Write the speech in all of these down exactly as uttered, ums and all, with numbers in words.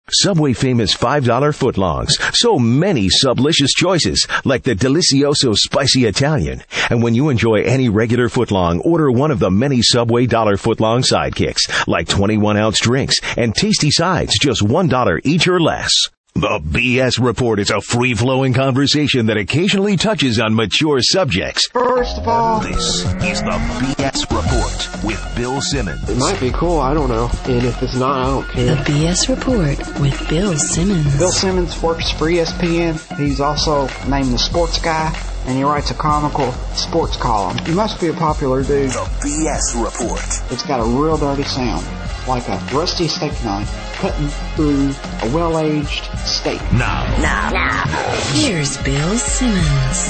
Subway famous five dollar footlongs. So many sublicious choices, like the Delicioso Spicy Italian. And when you enjoy any regular footlong, order one of the many Subway dollar footlong sidekicks, like twenty-one ounce drinks and tasty sides, just one dollar each or less. The B S Report is a free-flowing conversation that occasionally touches on mature subjects. First of all, this is the B S Report with Bill Simmons. It might be cool, I don't know. And if it's not, I don't care. The B S Report with Bill Simmons. Bill Simmons works for E S P N. He's also named the Sports Guy, and he writes a comical sports column. He must be a popular dude. The B S Report. It's got a real dirty sound, like a rusty steak knife cutting through a well-aged steak. Now. Now. Now. Here's Bill Simmons.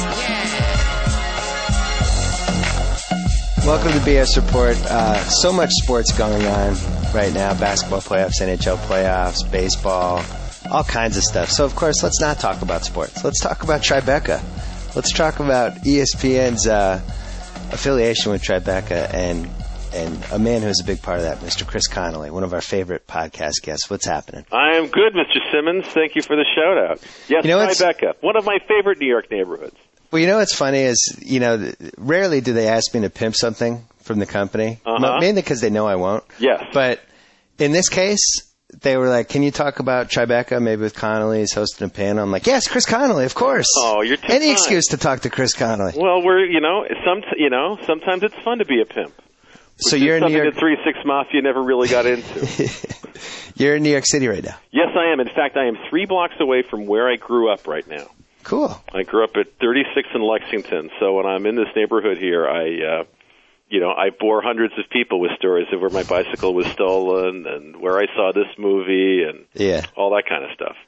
Welcome to the B S Report. Uh, so much sports going on right now. Basketball playoffs, N H L playoffs, baseball, all kinds of stuff. So, of course, let's not talk about sports. Let's talk about Tribeca. Let's talk about E S P N's uh, affiliation with Tribeca and and a man who's a big part of that, Mister Chris Connolly, one of our favorite podcast guests. What's happening? I am good, Mister Simmons. Thank you for the shout-out. Yes, you know, Tribeca, one of my favorite New York neighborhoods. Well, you know what's funny is, you know, rarely do they ask me to pimp something from the company, uh-huh. mainly because they know I won't. Yes. But in this case, they were like, can you talk about Tribeca, maybe with Connolly? He's hosting a panel. I'm like, yes, Chris Connolly, of course. Oh, you're too Any fine. excuse to talk to Chris Connolly. Well, we're, you know, some, you know, sometimes it's fun to be a pimp. So you're in New York. Something that three six Mafia never really got into. You're in New York City right now. Yes, I am. In fact, I am three blocks away from where I grew up right now. Cool. I grew up at thirty-six in Lexington, so when I'm in this neighborhood here, I, uh, you know, I bore hundreds of people with stories of where my bicycle was stolen and where I saw this movie and yeah. all that kind of stuff.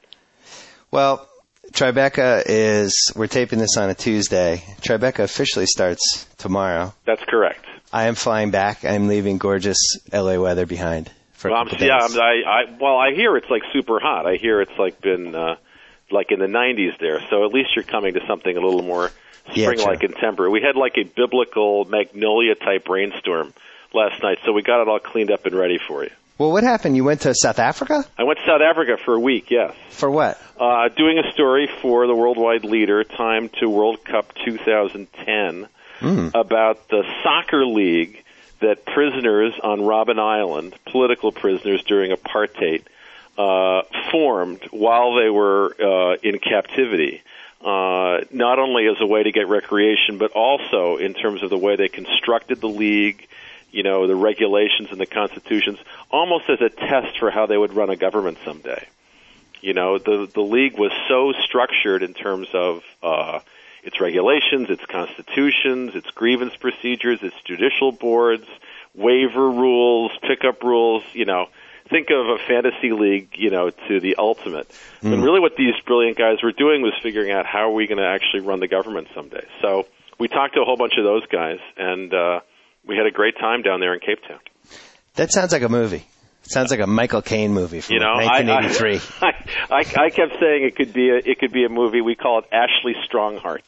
Well, Tribeca is, we're taping this on a Tuesday. Tribeca officially starts tomorrow. That's correct. I am flying back. I'm leaving gorgeous L A weather behind for well, a couple I'm, yeah, days. I, I, well, I hear it's like super hot. I hear it's like been uh, like in the nineties there. So at least you're coming to something a little more spring-like yeah, and temperate. We had like a biblical Magnolia-type rainstorm last night, so we got it all cleaned up and ready for you. Well, what happened? You went to South Africa? I went to South Africa for a week, yes. For what? Uh, doing a story for the Worldwide Leader, Time to World Cup two thousand ten, mm. about the soccer league that prisoners on Robben Island, political prisoners during apartheid, uh, formed while they were uh, in captivity. Uh, not only as a way to get recreation, but also in terms of the way they constructed the league, you know, the regulations and the constitutions, almost as a test for how they would run a government someday. You know, the the league was so structured in terms of uh, its regulations, its constitutions, its grievance procedures, its judicial boards, waiver rules, pickup rules, you know. Think of a fantasy league, you know, to the ultimate. Mm. And really what these brilliant guys were doing was figuring out how are we going to actually run the government someday. So we talked to a whole bunch of those guys, and uh, we had a great time down there in Cape Town. That sounds like a movie. It sounds like a Michael Caine movie from you know, nineteen eighty-three. I, I, I, I kept saying it could be a, it could be a movie. We call it Ashley Strongheart.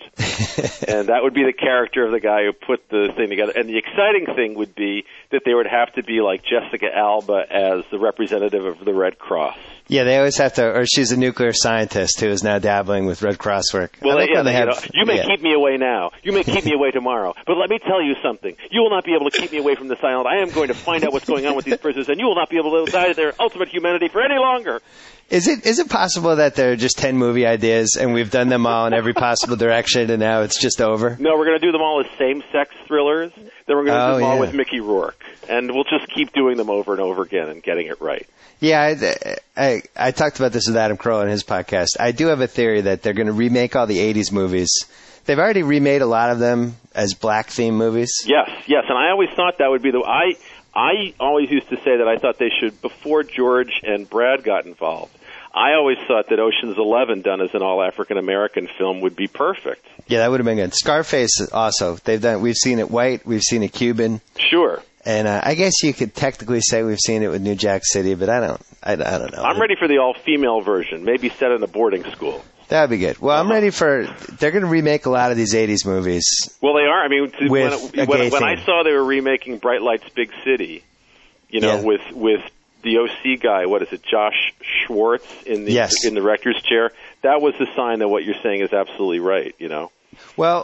And that would be the character of the guy who put the thing together. And the exciting thing would be that there would have to be like Jessica Alba as the representative of the Red Cross. Yeah, they always have to, or she's a nuclear scientist who is now dabbling with Red Cross work. Well, like yeah, they you, have, know, you may yeah. keep me away now. You may keep me away tomorrow. But let me tell you something. You will not be able to keep me away from this island. I am going to find out what's going on with these prisoners, and you will not be able to die their ultimate humanity for any longer. Is it is it possible that there are just ten movie ideas and we've done them all in every possible direction and now it's just over? No, we're going to do them all as same-sex thrillers. Then we're going to oh, do them all yeah. with Mickey Rourke. And we'll just keep doing them over and over again and getting it right. Yeah, I, I, I talked about this with Adam Carolla on his podcast. I do have a theory that they're going to remake all the eighties movies. They've already remade a lot of them as black-themed movies. Yes, yes, and I always thought that would be the... I, I always used to say that I thought they should, before George and Brad got involved, I always thought that Ocean's Eleven, done as an all-African-American film, would be perfect. Yeah, that would have been good. Scarface also. They've done. We've seen it white. We've seen it Cuban. Sure. And uh, I guess you could technically say we've seen it with New Jack City, but I don't. I, I don't know. I'm ready for the all-female version, maybe set in a boarding school. That would be good. Well, I'm ready for. They're going to remake a lot of these eighties movies. Well, they are. I mean, to, with when, a when, gay when theme. I saw they were remaking Bright Lights, Big City, you know, yeah. with with the O C guy, what is it, Josh Schwartz in the Yes. in the rector's chair, that was the sign that what you're saying is absolutely right, you know. Well,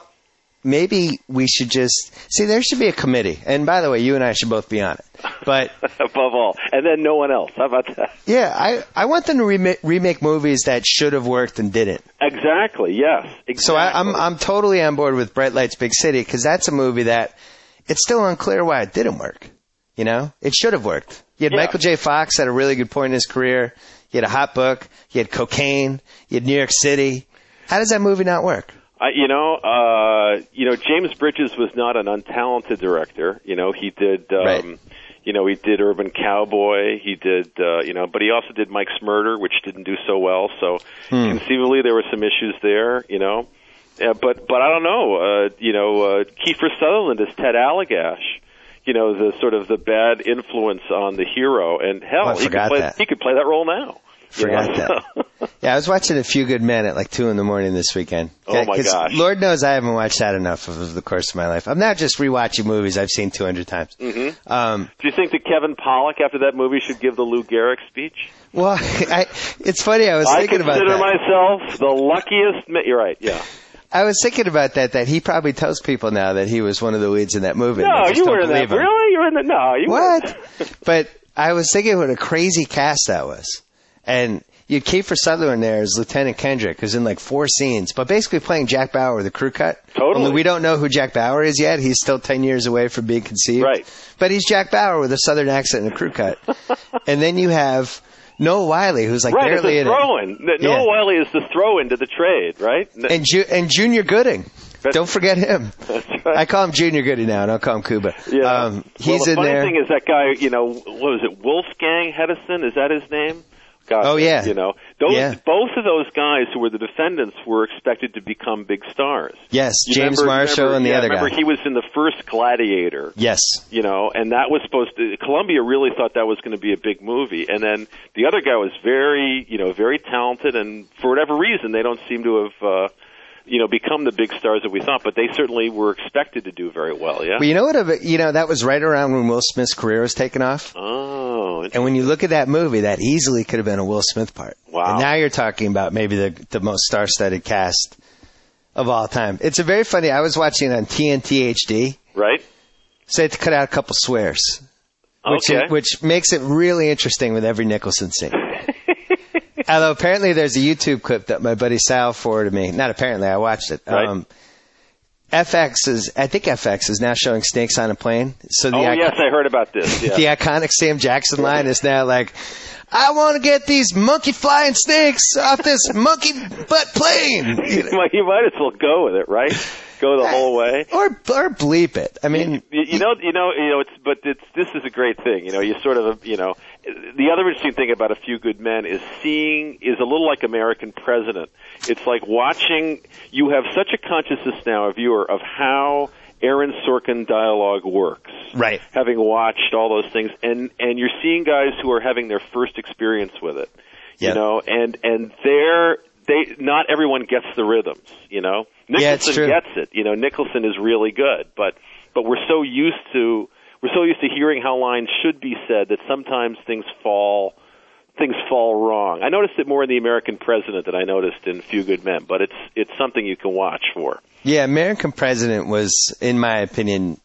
maybe we should just see. There should be a committee, and by the way, you and I should both be on it. But above all, and then no one else. How about that? yeah, I I want them to remake, remake movies that should have worked and didn't. Exactly. Yes. Exactly. So I, I'm I'm totally on board with Bright Lights, Big City, because that's a movie that it's still unclear why it didn't work. You know, it should have worked. You had Yeah. Michael J. Fox at a really good point in his career. You had a hot book. You had cocaine. You had New York City. How does that movie not work? Uh, you know, uh, you know, James Bridges was not an untalented director. You know, he did, um, Right. you know, he did Urban Cowboy. He did, uh, you know, but he also did Mike's Murder, which didn't do so well. So Hmm. conceivably, there were some issues there. You know, uh, but but I don't know. Uh, you know, uh, Kiefer Sutherland is Ted Allagash. You know, the sort of the bad influence on the hero, and hell, Oh, I he could forgot play that. he could play that role now. you Forgot know? that. Yeah, I was watching A Few Good Men at like two in the morning this weekend. Oh, my 'Cause gosh. Lord knows I haven't watched that enough over the course of my life. I'm not just rewatching movies I've seen two hundred times. Mm-hmm. Um, Do you think that Kevin Pollak, after that movie, should give the Lou Gehrig speech? well, I, it's funny. I was I thinking about consider that. myself the luckiest. Ma- You're right. Yeah. I was thinking about that. That he probably tells people now that he was one of the leads in that movie. No, They just you don't were in that. believe him. Really? You were in the. No, you What? weren't. But I was thinking what a crazy cast that was, and you had Kiefer Sutherland there as Lieutenant Kendrick, who's in like four scenes, but basically playing Jack Bauer, the crew cut. Totally. Only we don't know who Jack Bauer is yet. He's still ten years away from being conceived. Right. But he's Jack Bauer with a Southern accent and a crew cut. And then you have Noah Wiley, who's like Right, it's barely a in it. throw-in. Noah Yeah. Wiley is the throw-in to the trade, right? And, Ju- and Junior Gooding. That's- Don't forget him. That's right. I call him Junior Gooding now. I don't call him Cuba. Yeah. Um, he's well, the in funny there. thing is that guy, you know, what was it, Wolfgang Hedison? Is that his name? God, Oh, yeah. You know, those Yeah. both of those guys who were the defendants were expected to become big stars. Yes, You James remember- Marshall remember- and the yeah, other remember guy. he was in the first Gladiator. Yes. You know, and that was supposed to, Columbia really thought that was going to be a big movie. And then the other guy was very, you know, very talented, and for whatever reason, they don't seem to have, uh, you know, become the big stars that we thought, but they certainly were expected to do very well, yeah? Well, you know what? You know, that was right around when Will Smith's career was taking off. Oh, And when you look at that movie, that easily could have been a Will Smith part. Wow. And now you're talking about maybe the the most star-studded cast of all time. It's a very funny. I was watching it on T N T H D. right? So they had to cut out a couple swears, which Okay. which makes it really interesting with every Nicholson scene. Although apparently there's a YouTube clip that my buddy Sal forwarded me. Not apparently, I watched it. Right. Um, F X is, I think F X is now showing Snakes on a Plane. So the Oh, icon- yes, I heard about this. Yeah. the iconic Sam Jackson line is now like, I want to get these monkey flying snakes off this monkey butt plane. You know? Well, you might as well go with it, right? Go the whole way. Or, or bleep it. I mean, You, you know, you know, you know. It's but it's this is a great thing. You know, you sort of, you know, the other interesting thing about A Few Good Men is seeing is a little like American President. It's like watching. You have such a consciousness now, a viewer, of how Aaron Sorkin dialogue works. Right. Having watched all those things, and and you're seeing guys who are having their first experience with it. Yep. You know, and and they're they not everyone gets the rhythms. You know, Nicholson Yeah, it's true. gets it. You know, Nicholson is really good, but but we're so used to we're so used to hearing how lines should be said that sometimes things fall things fall wrong. I noticed it more in The American President than I noticed in Few Good Men, but it's it's something you can watch for. yeah, American President was, in my opinion,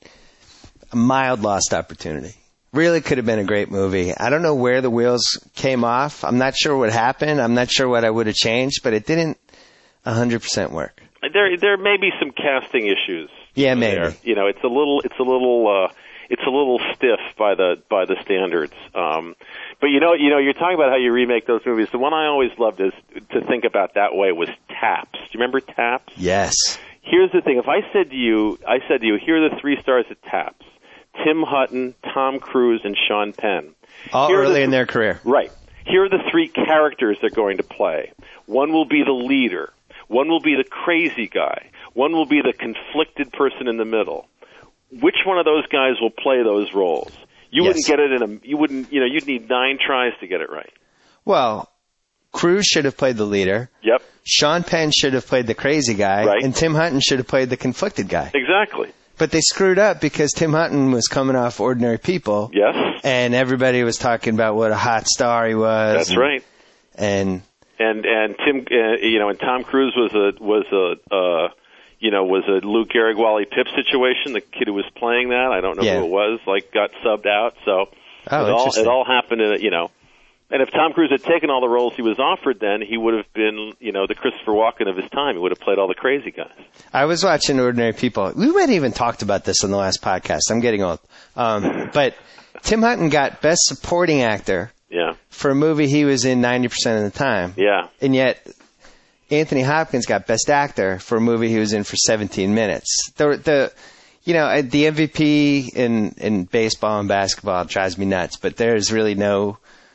a mild lost opportunity. Really could have been a great movie. I don't know where the wheels came off. I'm not sure what happened. I'm not sure what I would have changed, but it didn't one hundred percent work. There there may be some casting issues. Yeah, maybe. There. You know, it's a little it's a little uh it's a little stiff by the by the standards. Um but you know, you know, you're talking about how you remake those movies. The one I always loved is to think about that way was Taps. Do you remember Taps? Yes. Here's the thing. If I said to you, I said to you, here are the three stars at Taps. Tim Hutton, Tom Cruise, and Sean Penn. All Here are early the- in their career. Right. Here are the three characters they're going to play. One will be the leader. One will be the crazy guy. One will be the conflicted person in the middle. Which one of those guys will play those roles? You Yes. wouldn't get it in a, you wouldn't, you know, you'd need nine tries to get it right. Well, Cruise should have played the leader. Yep. Sean Penn should have played the crazy guy. Right. And Tim Hutton should have played the conflicted guy. Exactly. But they screwed up because Tim Hutton was coming off Ordinary People. Yes. And everybody was talking about what a hot star he was. That's and, right. And and and Tim, uh, you know, and Tom Cruise was a was a uh, you know was a Lou Gehrig, Wally Pipp situation. The kid who was playing that, I don't know yeah. who it was, like got subbed out. So oh, it all it all happened in a, you know. And if Tom Cruise had taken all the roles he was offered, then he would have been, you know, the Christopher Walken of his time. He would have played all the crazy guys. I was watching Ordinary People. We might have even talked about this on the last podcast. I'm getting old. Um, but Tim Hutton got Best Supporting Actor yeah. for a movie he was in ninety percent of the time. Yeah. And yet Anthony Hopkins got Best Actor for a movie he was in for seventeen minutes. The, the you know, the M V P in, in baseball and basketball drives me nuts, but there's really no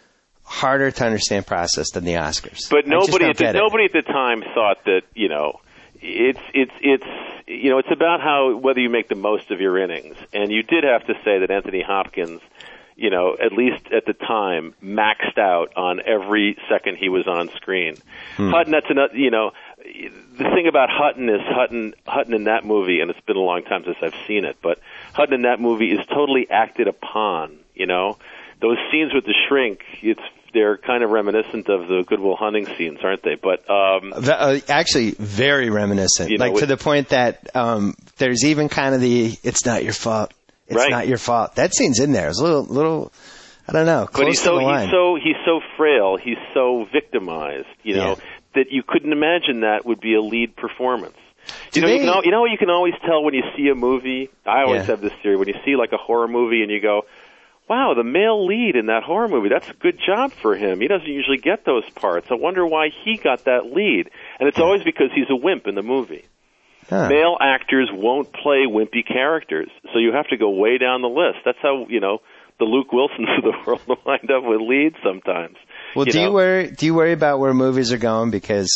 harder to understand process than the Oscars. But nobody at the, it. nobody at the time thought that, you know, it's it's it's you know, it's about how whether you make the most of your innings. And you did have to say that Anthony Hopkins, you know, at least at the time, maxed out on every second he was on screen. Hmm. Hutton, that's another, you know, the thing about Hutton is Hutton Hutton in that movie, and it's been a long time since I've seen it, but Hutton in that movie is totally acted upon, you know. Those scenes with the shrink, it's they're kind of reminiscent of the Good Will Hunting scenes, aren't they? But um, the, uh, actually, very reminiscent. You know, like with, to the point that um, there's even kind of the "it's not your fault, it's right. not your fault." That scene's in there. It's a little, little, I don't know, close but he's to so the line. he's so he's so frail. He's so victimized. You know yeah. that you couldn't imagine that would be a lead performance. Do You know, they, you know, you know, you can always tell when you see a movie. I always yeah. have this theory when you see like a horror movie and you go, wow, the male lead in that horror movie, that's a good job for him. He doesn't usually get those parts. I wonder why he got that lead. And it's always because he's a wimp in the movie. huh. Male actors won't play wimpy characters, so you have to go way down the list. That's how, you know, the Luke Wilsons of the world wind up with leads sometimes. Well, you do know? you worry? Do you worry about where movies are going? Because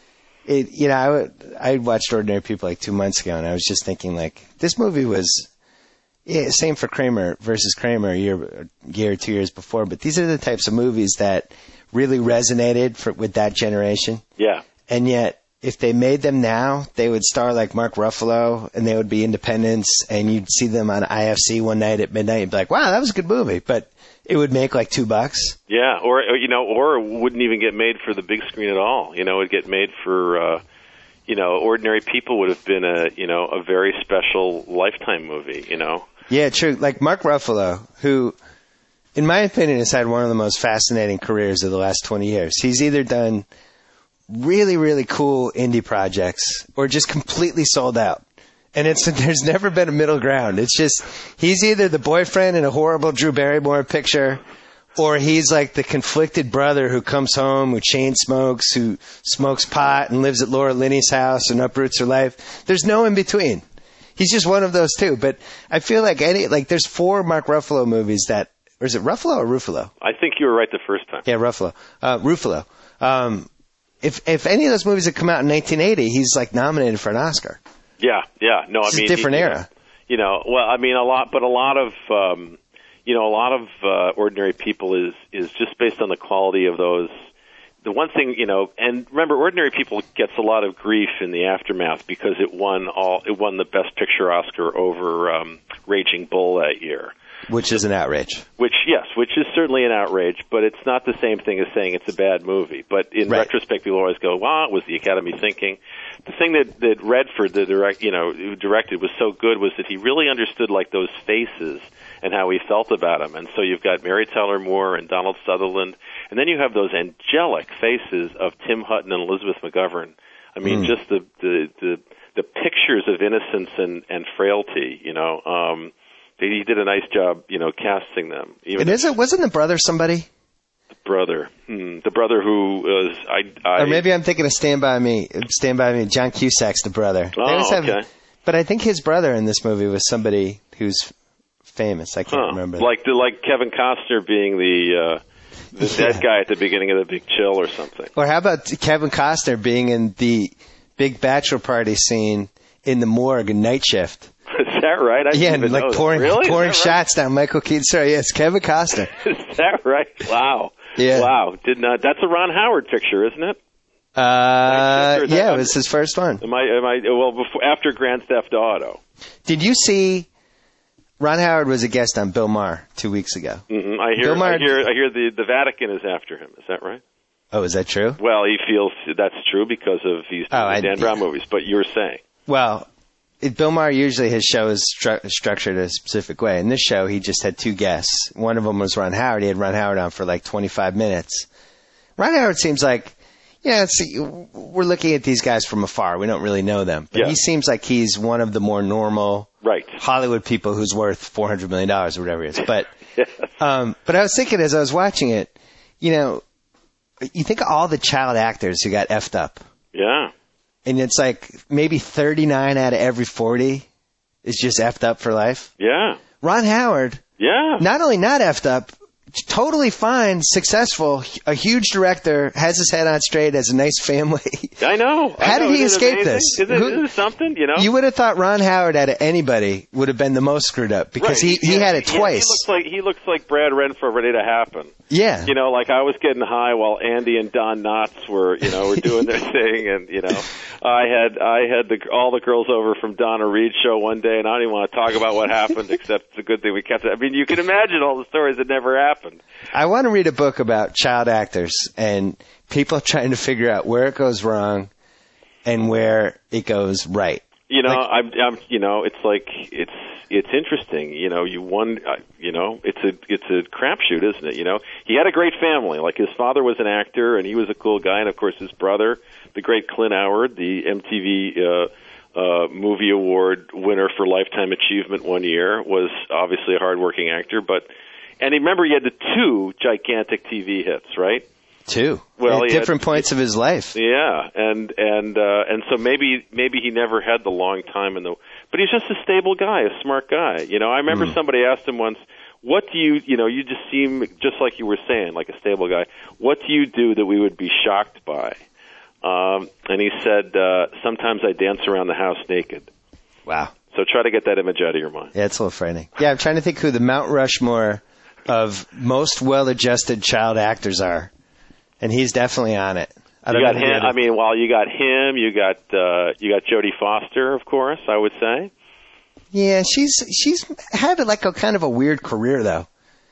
it, you know, I, I watched Ordinary People like two months ago, and I was just thinking, like, this movie was. Yeah, same for Kramer versus Kramer a year, a year or two years before. But these are the types of movies that really resonated for, with that generation. Yeah. And yet, if they made them now, they would star like Mark Ruffalo, and they would be independents, and you'd see them on I F C one night at midnight, and be like, wow, that was a good movie. But it would make like two bucks. Yeah, or, or you know, or wouldn't even get made for the big screen at all. You know, it would get made for... Uh, you know, Ordinary People would have been a, you know, a very special Lifetime movie, you know. Yeah, true. Like Mark Ruffalo, who, in my opinion, has had one of the most fascinating careers of the last twenty years. He's either done really, really cool indie projects or just completely sold out. And it's there's never been a middle ground. It's just he's either the boyfriend in a horrible Drew Barrymore picture, or he's like the conflicted brother who comes home, who chain smokes, who smokes pot and lives at Laura Linney's house and uproots her life. There's no in between. He's just one of those two. But I feel like any like there's four Mark Ruffalo movies that, or is it Ruffalo or Ruffalo? I think you were right the first time. Yeah, Ruffalo. Uh, Ruffalo. Um, if if any of those movies had come out in nineteen eighty, he's like nominated for an Oscar. Yeah, yeah. No, It's I mean, a different you era. Know, you know, well, I mean, a lot, but a lot of. Um, You know, a lot of uh, Ordinary People is is just based on the quality of those. The one thing, you know, and remember, Ordinary People gets a lot of grief in the aftermath because it won all. It won the Best Picture Oscar over um, Raging Bull that year. Which is an outrage. Which, yes, which is certainly an outrage, but it's not the same thing as saying it's a bad movie. But in right. retrospect, people always go, "Wow, what was the Academy thinking?" The thing that that Redford, the direct, you know, who directed, was so good was that he really understood like those faces and how he felt about them. And so you've got Mary Tyler Moore and Donald Sutherland, and then you have those angelic faces of Tim Hutton and Elizabeth McGovern. I mean, mm. just the, the the the pictures of innocence and and frailty. You know, um, they, he did a nice job, you know, casting them. Even and is it wasn't the brother somebody? The brother, hmm, the brother who was I, I. Or maybe I'm thinking of Stand By Me. Stand By Me. John Cusack's the brother. Oh, they always have, okay. But I think his brother in this movie was somebody who's famous. I can't huh. remember. Like the like Kevin Costner being the uh, the yeah. dead guy at the beginning of The Big Chill or something. Or how about Kevin Costner being in the big bachelor party scene in the morgue in Night Shift? Is that right? I yeah, didn't even like know pouring that. Really? pouring right? shots down Michael Keaton's throat. Yeah, it's Kevin Costner. Is that right? Wow. Yeah. Wow. Did not. That's a Ron Howard picture, isn't it? Uh, yeah, it was his first one. Am I? Am I? Well, before after Grand Theft Auto. Did you see? Ron Howard was a guest on Bill Maher two weeks ago. Mm-hmm. I hear. Bill Maher, I hear. I hear the the Vatican is after him. Is that right? Oh, is that true? Well, he feels that's true because of these oh, I, Dan Brown movies. But you're saying. Well, it, Bill Maher usually his show is stru- structured a specific way. In this show, he just had two guests. One of them was Ron Howard. He had Ron Howard on for like twenty-five minutes. Ron Howard seems like. Yeah, it's, we're looking at these guys from afar. We don't really know them. But yeah. he seems like he's one of the more normal right. Hollywood people who's worth four hundred million dollars or whatever it is. But, yes. um, but I was thinking as I was watching it, you know, you think of all the child actors who got effed up. Yeah. And it's like maybe thirty-nine out of every forty is just effed up for life. Yeah. Ron Howard. Yeah. Not only not effed up, totally fine, successful, a huge director, has his head on straight, has a nice family. I know. How I know. did he Isn't escape it this? Isn't it, Who, isn't it something, you know? You would have thought Ron Howard out of anybody would have been the most screwed up because right. he, he yeah. had it yeah, twice. He looks like he looks like Brad Renfro ready to happen. Yeah. You know, like I was getting high while Andy and Don Knotts were, you know, were doing their thing, and you know, I had I had the, all the girls over from Donna Reed's show one day, and I don't even want to talk about what happened, except it's a good thing we kept it. I mean, you can imagine all the stories that never happened. I want to read a book about child actors and people trying to figure out where it goes wrong and where it goes right. You know, like, I'm, I'm, you know, it's like it's it's interesting. You know, you won. Uh, you know, it's a it's a crapshoot, isn't it? You know, he had a great family. Like his father was an actor, and he was a cool guy, and of course his brother, the great Clint Howard, the M T V uh, uh, Movie Award winner for Lifetime Achievement one year, was obviously a hardworking actor. But and remember, he had the two gigantic T V hits, right? Two. Well, at different had, points of his life. Yeah, and and uh, and so maybe maybe he never had the long time in the. But he's just a stable guy, a smart guy. You know, I remember mm. somebody asked him once, "What do you, you know, you just seem just like you were saying, like a stable guy. What do you do that we would be shocked by?" Um, and he said, uh, "Sometimes I dance around the house naked." Wow. So try to get that image out of your mind. Yeah, it's a little frightening. Yeah, I'm trying to think who the Mount Rushmore of most well-adjusted child actors are. And he's definitely on it. I don't you got know him. I mean, well, you got him. You got uh, you got Jodie Foster, of course. I would say. Yeah, she's she's had like a kind of a weird career though.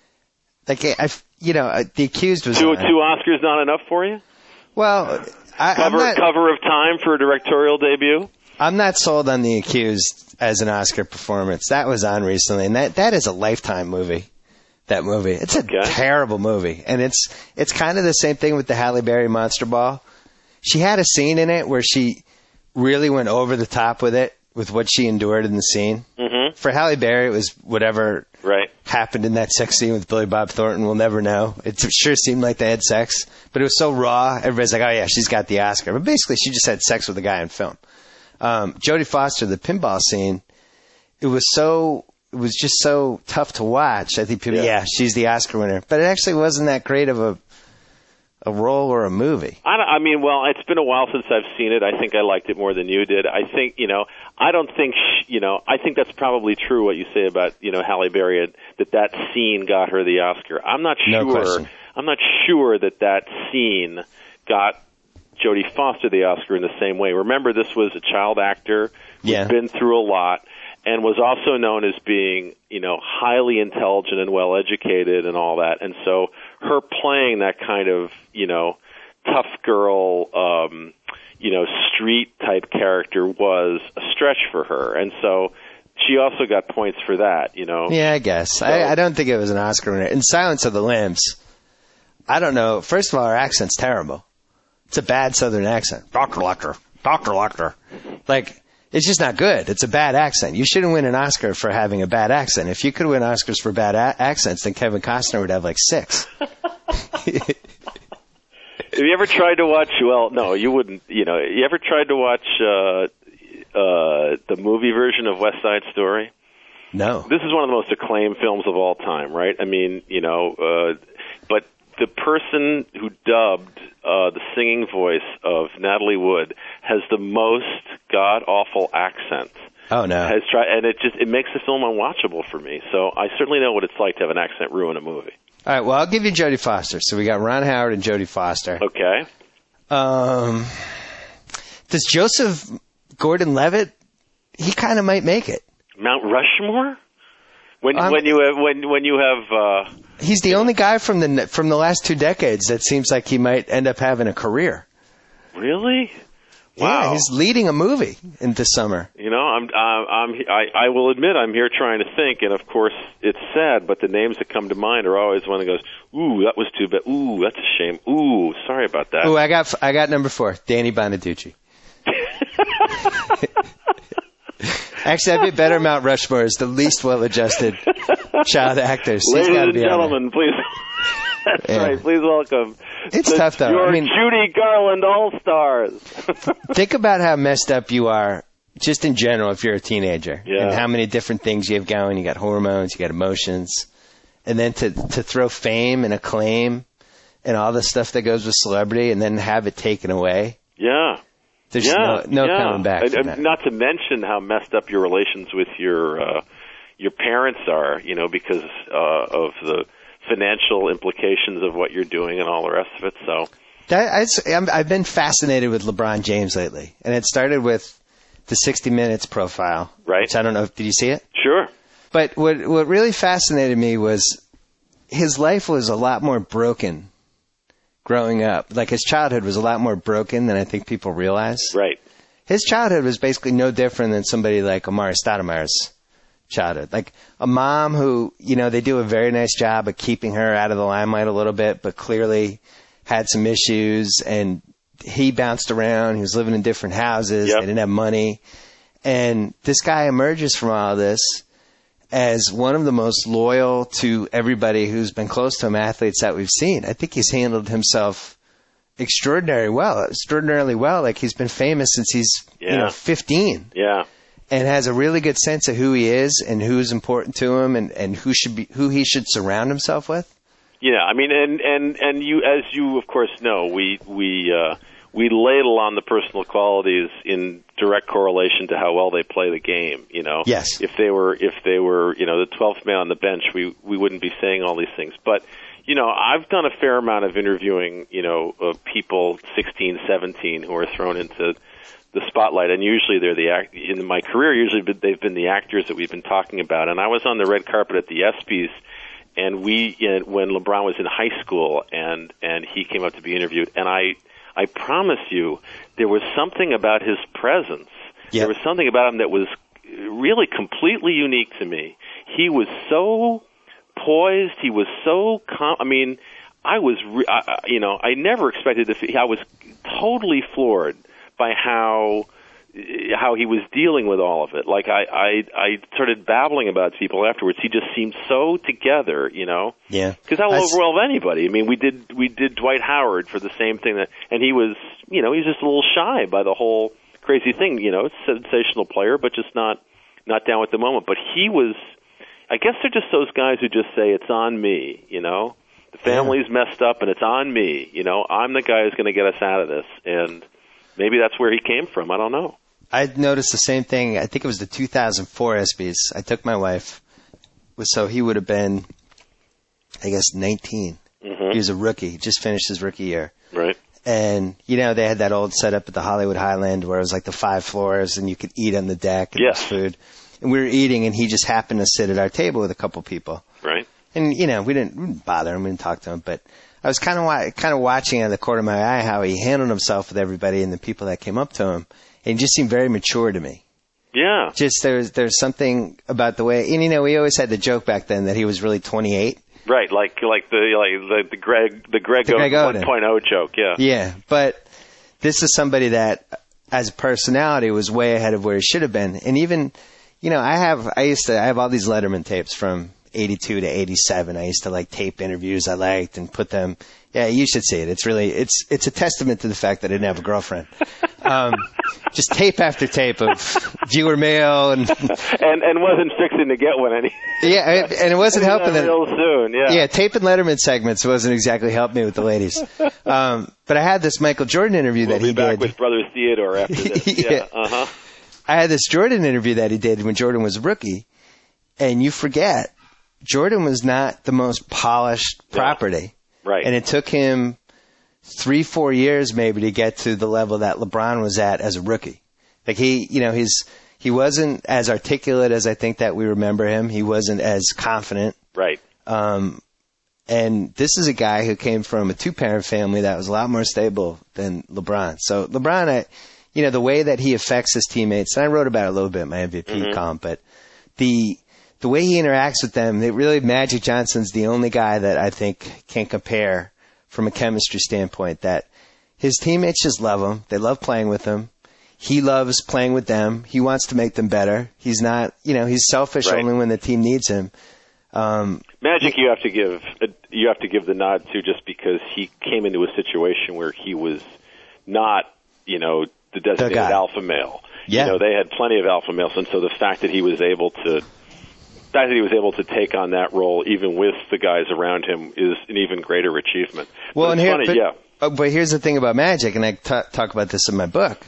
Like I, you know, The Accused was two on. two Oscars not enough for you. Well, I, cover I'm not, cover of Time for a directorial debut. I'm not sold on The Accused as an Oscar performance. That was on recently, and that that is a Lifetime movie. That movie. It's a okay. terrible movie. And it's it's kind of the same thing with the Halle Berry Monster Ball. She had a scene in it where she really went over the top with it, with what she endured in the scene. Mm-hmm. For Halle Berry, it was whatever right. happened in that sex scene with Billy Bob Thornton. We'll never know. It sure seemed like they had sex, but it was so raw. Everybody's like, oh, yeah, she's got the Oscar. But basically, she just had sex with a guy in film. Um, Jodie Foster, the pinball scene, it was so... It was just so tough to watch. I think people, yeah. yeah, she's the Oscar winner. But it actually wasn't that great of a a role or a movie. I, I mean, well, it's been a while since I've seen it. I think I liked it more than you did. I think, you know, I don't think, sh- you know, I think that's probably true what you say about, you know, Halle Berry, that that scene got her the Oscar. I'm not sure. No question. I'm not sure that that scene got Jodie Foster the Oscar in the same way. Remember, this was a child actor who's yeah. been through a lot. And was also known as being, you know, highly intelligent and well-educated and all that. And so her playing that kind of, you know, tough girl, um, you know, street-type character was a stretch for her. And so she also got points for that, you know. Yeah, I guess. So, I, I don't think it was an Oscar winner. In Silence of the Lambs, I don't know. First of all, her accent's terrible. It's a bad Southern accent. Doctor Lecter. Doctor Lecter. Like... It's just not good. It's a bad accent. You shouldn't win an Oscar for having a bad accent. If you could win Oscars for bad a- accents, then Kevin Costner would have like six. Have you ever tried to watch, well, no, you wouldn't, you know, you ever tried to watch uh, uh, the movie version of West Side Story? No. This is one of the most acclaimed films of all time, right? I mean, you know, uh, but the person who dubbed uh, the singing voice of Natalie Wood has the most god-awful accent. Oh, no. Has tried, and it just it makes the film unwatchable for me. So I certainly know what it's like to have an accent ruin a movie. All right, well, I'll give you Jodie Foster. So we got Ron Howard and Jodie Foster. Okay. Um, does Joseph Gordon-Levitt? He kind of might make it. Mount Rushmore? When Um, when you have, when when you have uh, He's the only guy from the from the last two decades that seems like he might end up having a career. really? Yeah, Wow. he's leading a movie in this summer. You know, I'm, I'm, I'm, I, I will admit I'm here trying to think, and of course it's sad, but the names that come to mind are always one that goes, ooh, that was too bad. Ooh, that's a shame. Ooh, sorry about that. Oh, I got I got number four, Danny Bonaducci. Actually, I'd be better. Mount Rushmore is the least well-adjusted child actors. He's Ladies gotta and be on there. gentlemen, please. That's Yeah. right. Please welcome. It's the- tough, though. Your I mean- Judy Garland All-Stars. Think about how messed up you are, just in general, if you're a teenager, Yeah. and how many different things you have going. You got hormones, you got emotions, and then to to throw fame and acclaim and all the stuff that goes with celebrity, and then have it taken away. Yeah. There's yeah, no, no yeah. coming back And- from and that. Not to mention how messed up your relations with your uh, your parents are, you know, because uh, of the financial implications of what you're doing and all the rest of it. So, That, I, I'm, I've been fascinated with LeBron James lately, and it started with the sixty minutes profile. Right. Which I don't know. Did you see it? sure. But what what really fascinated me was his life was a lot more broken growing up. Like his childhood was a lot more broken than I think people realize. Right. His childhood was basically no different than somebody like Amari Stoudemire's childhood. Like a mom who, you know, they do a very nice job of keeping her out of the limelight a little bit, but clearly had some issues, and he bounced around. He was living in different houses. Yep. They didn't have money. And this guy emerges from all of this as one of the most loyal to everybody who's been close to him athletes that we've seen. I think he's handled himself extraordinarily well, extraordinarily well. Like he's been famous since he's, Yeah. you know, fifteen, Yeah. and has a really good sense of who he is and who's important to him, and, and who should be, who he should surround himself with. Yeah, I mean, and and and you, as you of course know, we we uh, we ladle on the personal qualities in direct correlation to how well they play the game. You know, Yes. If they were if they were you know the twelfth man on the bench, we we wouldn't be saying all these things. But you know, I've done a fair amount of interviewing, you know, of people sixteen, seventeen who are thrown into the spotlight, and usually they're the act. In my career, usually they've been the actors that we've been talking about. And I was on the red carpet at the ESPYs. And we, you know, when LeBron was in high school, and and he came up to be interviewed, and I, I promise you, there was something about his presence. Yep. There was something about him that was really completely unique to me. He was so poised. He was so, com- I mean, I was, re- I, you know, I never expected to. F- I was totally floored by how. how he was dealing with all of it. Like I, I, I started babbling about people afterwards. He just seemed so together, you know. Yeah. Because that will I s- overwhelm anybody. I mean, we did, we did Dwight Howard for the same thing that, and he was, you know, he was just a little shy by the whole crazy thing. You know, sensational player, but just not, not down with the moment. But he was, I guess they're just those guys who just say it's on me, you know. The family's messed up and it's on me, you know. I'm the guy who's going to get us out of this, and maybe that's where he came from. I don't know. I noticed the same thing. I think it was the two thousand four ESPYs. I took my wife, so he would have been, I guess, nineteen. Mm-hmm. He was a rookie. He just finished his rookie year. Right. And, you know, they had that old setup at the Hollywood Highland where it was like the five floors and you could eat on the deck and Yes. there was food. And we were eating, and he just happened to sit at our table with a couple people. Right. And, you know, we didn't, we didn't bother him. We didn't talk to him. But I was kind of wa- kind of watching out of the corner of my eye how he handled himself with everybody and the people that came up to him. And he just seemed very mature to me. Yeah. Just there's there's something about the way, and you know, we always had the joke back then that he was really twenty-eight. Right, like like the like the, the Greg the Greg, The Greg Oden. one point oh joke, yeah. Yeah, but this is somebody that, as a personality, was way ahead of where he should have been. And even, you know, I have I used to I have all these Letterman tapes from eighty-two to eighty-seven. I used to like tape interviews I liked and put them. Yeah, you should see it. It's really it's it's a testament to the fact that I didn't have a girlfriend. Um, just tape after tape of viewer mail and and and wasn't fixing to get one any. yeah, and, and it wasn't helping that. real soon. Yeah. Yeah, tape and Letterman segments wasn't exactly helping me with the ladies. Um, but I had this Michael Jordan interview We'll that be he back did. with Brothers Theodore after this. Yeah. Yeah. Uh huh. I had this Jordan interview that he did when Jordan was a rookie, and you forget Jordan was not the most polished property. Right. And it took him three, four years maybe to get to the level that LeBron was at as a rookie. Like he, you know, he's, he wasn't as articulate as I think that we remember him. He wasn't as confident. Right. Um, and this is a guy who came from a two-parent family that was a lot more stable than LeBron. So LeBron, I, you know, the way that he affects his teammates, and I wrote about it a little bit in my M V P mm-hmm. column, but the the way he interacts with them, it really, Magic Johnson's the only guy that I think can compare from a chemistry standpoint, that his teammates just love him. They love playing with him. He loves playing with them. He wants to make them better. He's not, you know, he's selfish right. only when the team needs him. Um, Magic, you have to give you have to give the nod to, just because he came into a situation where he was not, you know, the designated the alpha male. Yeah. You know, they had plenty of alpha males, and so the fact that he was able to, the fact that he was able to take on that role, even with the guys around him, is an even greater achievement. Well, but and here, funny, but, yeah. oh, but here's the thing about Magic, and I t- talk about this in my book.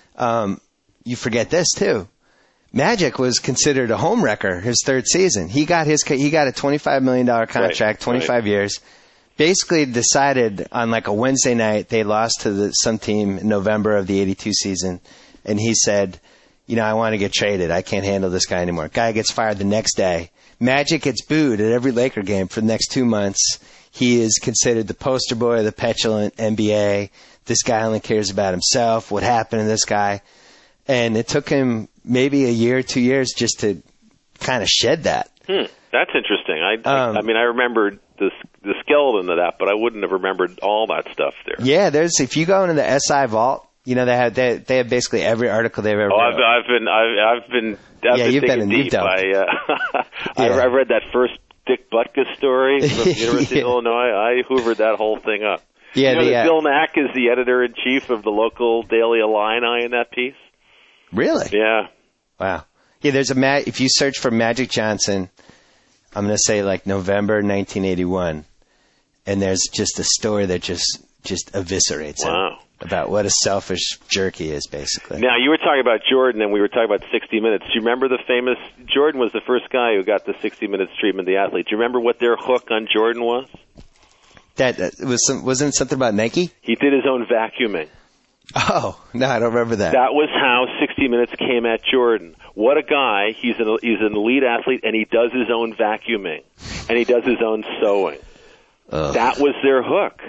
Um, you forget this too. Magic was considered a home wrecker his third season. He got his he got a twenty-five million dollars contract, right, twenty-five right. years. Basically decided on like a Wednesday night, they lost to the, some team in November of the eighty-two season, and he said, you know, I want to get traded. I can't handle this guy anymore. Guy gets fired the next day. Magic gets booed at every Laker game for the next two months. He is considered the poster boy of the petulant N B A. This guy only cares about himself. What happened to this guy? And it took him maybe a year, two years just to kind of shed that. Hmm, that's interesting. I, Um, I, I mean, I remembered the the skeleton of that, but I wouldn't have remembered all that stuff there. Yeah, there's if you go into the S I vault, you know they have they they have basically every article they've ever. Oh, wrote. I've, I've been I've, I've been I've yeah, been you've digging been in, deep. you've I, uh, I yeah. I read that first Dick Butkus story from the University yeah. of Illinois. I hoovered that whole thing up. Yeah, you know the, that uh, Bill Mack is the editor in chief of the local Daily Illini in that piece. Really? Yeah. Wow. Yeah, there's a ma- if you search for Magic Johnson, I'm going to say like November nineteen eighty-one, and there's just a story that just just eviscerates wow. him about what a selfish jerk he is, basically. Now, you were talking about Jordan, and we were talking about sixty minutes. Do you remember the famous Jordan was the first guy who got the sixty minutes treatment, the athlete. Do you remember what their hook on Jordan was? That, that was some, wasn't it something about Nike? He did his own vacuuming. Oh, no, I don't remember that. That was how sixty minutes came at Jordan. What a guy. He's an, he's an elite athlete, and he does his own vacuuming, and he does his own sewing. Ugh. That was their hook.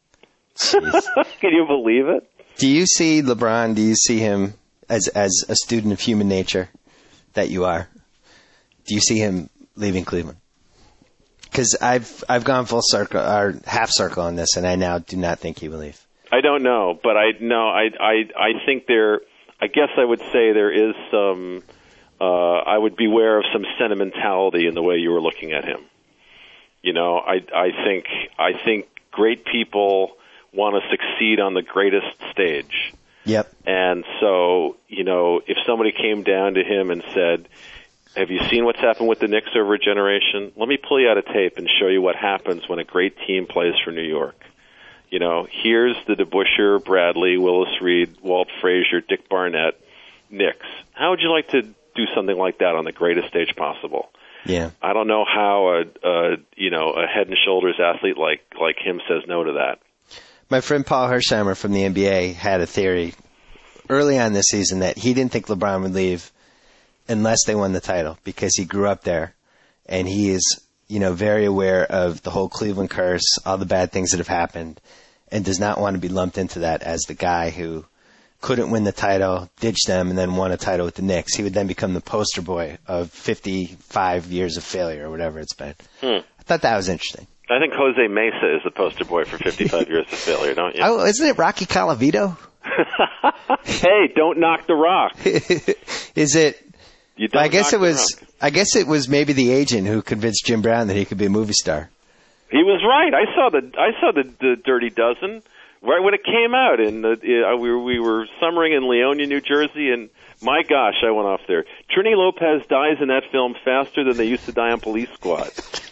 Can you believe it? Do you see LeBron, do you see him as as a student of human nature that you are? Do you see him leaving Cleveland? Because I've, I've gone full circle, or half circle on this, and I now do not think he will leave. I don't know, but I no, I I I think there. I guess I would say there is some. Uh, I would beware of some sentimentality in the way you were looking at him. You know, I I think I think great people want to succeed on the greatest stage. Yep. And so, you know, if somebody came down to him and said, "Have you seen what's happened with the Knicks over a generation? Let me pull you out a tape and show you what happens when a great team plays for New York." You know, here's the DeBusschere, Bradley, Willis Reed, Walt Frazier, Dick Barnett, Knicks. How would you like to do something like that on the greatest stage possible? Yeah. I don't know how a, a you know a head and shoulders athlete like like him says no to that. My friend Paul Hersheimer from the N B A had a theory early on this season that he didn't think LeBron would leave unless they won the title because he grew up there and he is, you know, very aware of the whole Cleveland curse, all the bad things that have happened, and does not want to be lumped into that as the guy who couldn't win the title, ditched them, and then won a title with the Knicks. He would then become the poster boy of fifty-five years of failure or whatever it's been. Hmm. I thought that was interesting. I think Jose Mesa is the poster boy for fifty-five years of failure, don't you? Oh, isn't it Rocky Colavito? Hey, don't knock the rock. Is it? You don't I guess knock it the was. rock. I guess it was maybe the agent who convinced Jim Brown that he could be a movie star. He was right. I saw the I saw the, the Dirty Dozen right when it came out, and uh, we were, we were summering in Leonia, New Jersey, and my gosh, I went off there. Trini Lopez dies in that film faster than they used to die on Police Squad.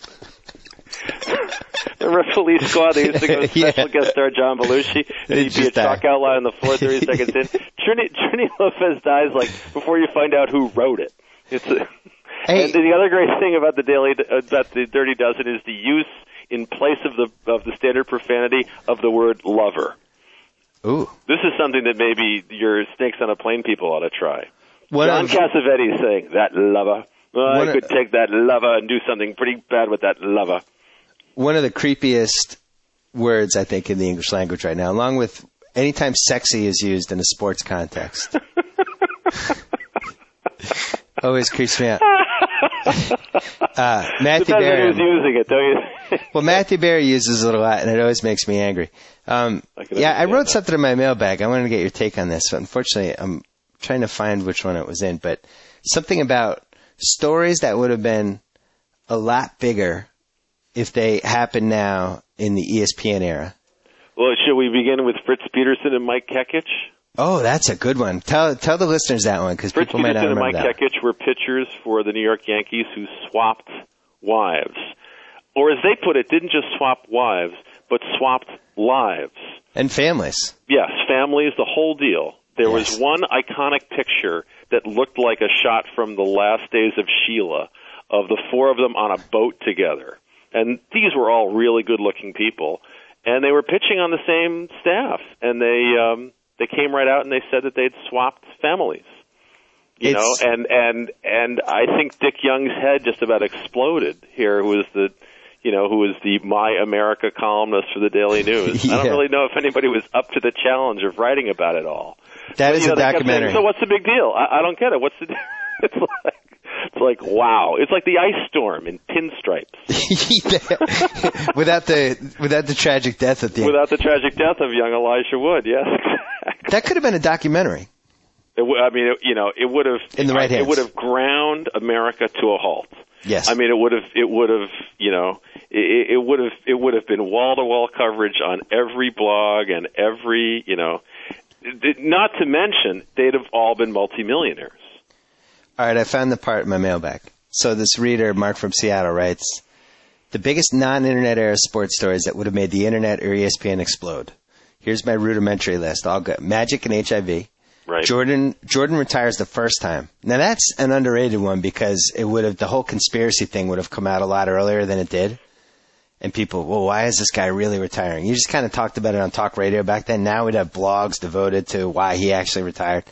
Remember Police Squad? They used to go Yeah. special guest star John Belushi, and he'd be a Just chalk outline on the floor thirty seconds in. Trini, Trini Lopez dies like before you find out who wrote it. It's a, Hey. and the other great thing about the Daily about the Dirty Dozen is the use in place of the of the standard profanity of the word lover. Ooh. This is something that maybe your Snakes on a Plane people ought to try. What John of- Cassavetes saying, that lover. Well, I What could a- take that lover and do something pretty bad with that lover. One of the creepiest words, I think, in the English language right now, along with anytime sexy is used in a sports context. Always creeps me out. uh, Matthew Depends on Barry. who's using it, don't you? Well, Matthew Barry uses it a lot, and it always makes me angry. Um, I can yeah, I understand wrote that. something in my mailbag. I wanted to get your take on this. But unfortunately, I'm trying to find which one it was in. But something about stories that would have been a lot bigger if they happened now in the E S P N era. Well, should we begin with Fritz Peterson and Mike Kekich? Oh, that's a good one. Tell tell the listeners that one, because Fritz people might not Peterson and remember Mike that. Kekich were pitchers for the New York Yankees who swapped wives. Or as they put it, didn't just swap wives, but swapped lives. And families. Yes, families, the whole deal. There Yes. was one iconic picture that looked like a shot from The Last Days of Sheila of the four of them on a boat together. And these were all really good-looking people. And they were pitching on the same staff. And they um, they came right out and they said that they'd swapped families. You It's- know, and, and, and I think Dick Young's head just about exploded here, who was the... you know, who was the My America columnist for the Daily News. Yeah. I don't really know if anybody was up to the challenge of writing about it all. That But, is you know, a they kept documentary. saying, so what's the big deal? I, I don't get it. What's the? It's like it's like wow. It's like the ice storm in Pinstripes without the without the tragic death at the end. without the tragic death of young Elijah Wood. Yes, exactly. That could have been a documentary. It w- I mean, it, you know, it would have In the right It hands. would have ground America to a halt. Yes. I mean, it would have, it would have, you know, it, it would have, it would have been wall-to-wall coverage on every blog and every, you know, th- not to mention they'd have all been multimillionaires. All right, I found the part in my mailbag. So this reader, Mark from Seattle, writes, the biggest non-internet era sports stories that would have made the internet or E S P N explode. Here's my rudimentary list. All good. Magic and H I V. Right. Jordan Jordan retires the first time. Now that's an underrated one because it would have the whole conspiracy thing would have come out a lot earlier than it did. And people, well, why is this guy really retiring? You just kind of talked about it on talk radio back then. Now we'd have blogs devoted to why he actually retired.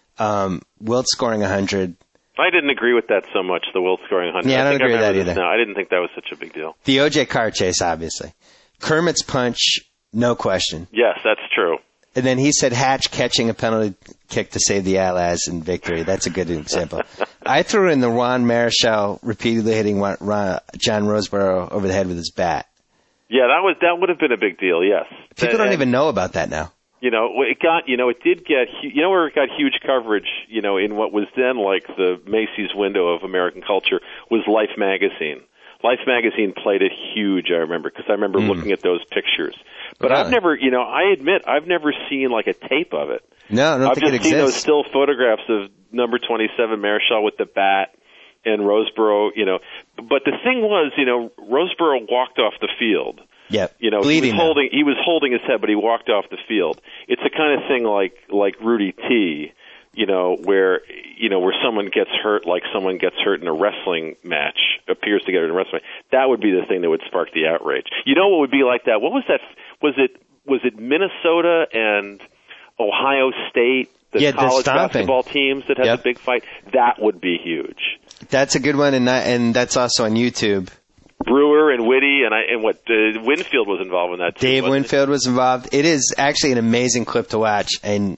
Um, Wilt scoring one hundred. I didn't agree with that so much, the Wilt scoring one hundred. Yeah, I don't think agree with remember that this either. now. I didn't think that was such a big deal. The O J car chase, obviously. Kermit's punch, no question. Yes, that's true. And then he said Hatch catching a penalty kick to save the Allies in victory. That's a good example. I threw in the Ron Marichal repeatedly hitting Ron, Ron, John Roseborough over the head with his bat. Yeah, that was that would have been a big deal. Yes. People don't And- even know about that now. You know, it got, you know, it did get, hu- you know where it got huge coverage, you know, in what was then like the Macy's window of American culture was Life magazine. Life magazine played it huge, I remember, because I remember looking at those pictures. But Really? I've never, you know, I admit, I've never seen like a tape of it. No, I don't I've think it just seen those exists. still photographs of number twenty-seven Marichal with the bat and Roseborough, you know. But the thing was, you know, Roseborough walked off the field. Yep. You know, Bleeding he was now. holding he was holding his head, but he walked off the field. It's the kind of thing like like Rudy T, you know, where you know where someone gets hurt, like someone gets hurt in a wrestling match, appears to get hurt in a wrestling match. That would be the thing that would spark the outrage. You know what would be like that? What was that? Was it was it Minnesota and Ohio State, the Yeah, the college stomping. basketball teams that had Yep. the big fight? That would be huge. That's a good one, and that, and that's also on YouTube. Brewer and Whitty and I and what uh, Winfield was involved in that too. Dave wasn't he? Winfield was involved. It is actually an amazing clip to watch, and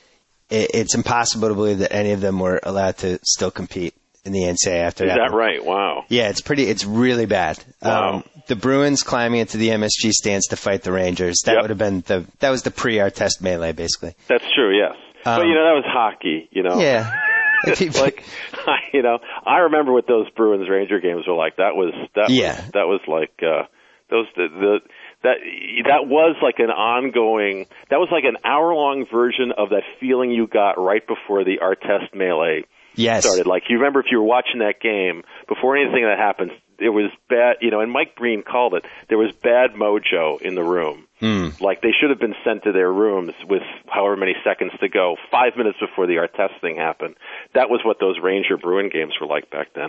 it, it's impossible to believe that any of them were allowed to still compete in the N C double A after Is that. that right? Wow. Yeah, it's pretty. It's really bad. Wow. Um, the Bruins climbing into the M S G stands to fight the Rangers. That Yep. would have been the. That was the pre-Artest melee, basically. That's true, yes. but, Um, you know, that was hockey, you know. Yeah. It's like, you know, I remember what those Bruins Ranger games were like. That was, that Yeah. was, that was like, uh, those, the, the, that, that was like an ongoing, that was like an hour long version of that feeling you got right before the Artest melee Yes. started. Like, you remember if you were watching that game, before anything that happened, there was bad, you know, and Mike Breen called it, there was bad mojo in the room. Mm. Like, they should have been sent to their rooms with however many seconds to go, five minutes before the Artest thing happened. That was what those Ranger Bruin games were like back then.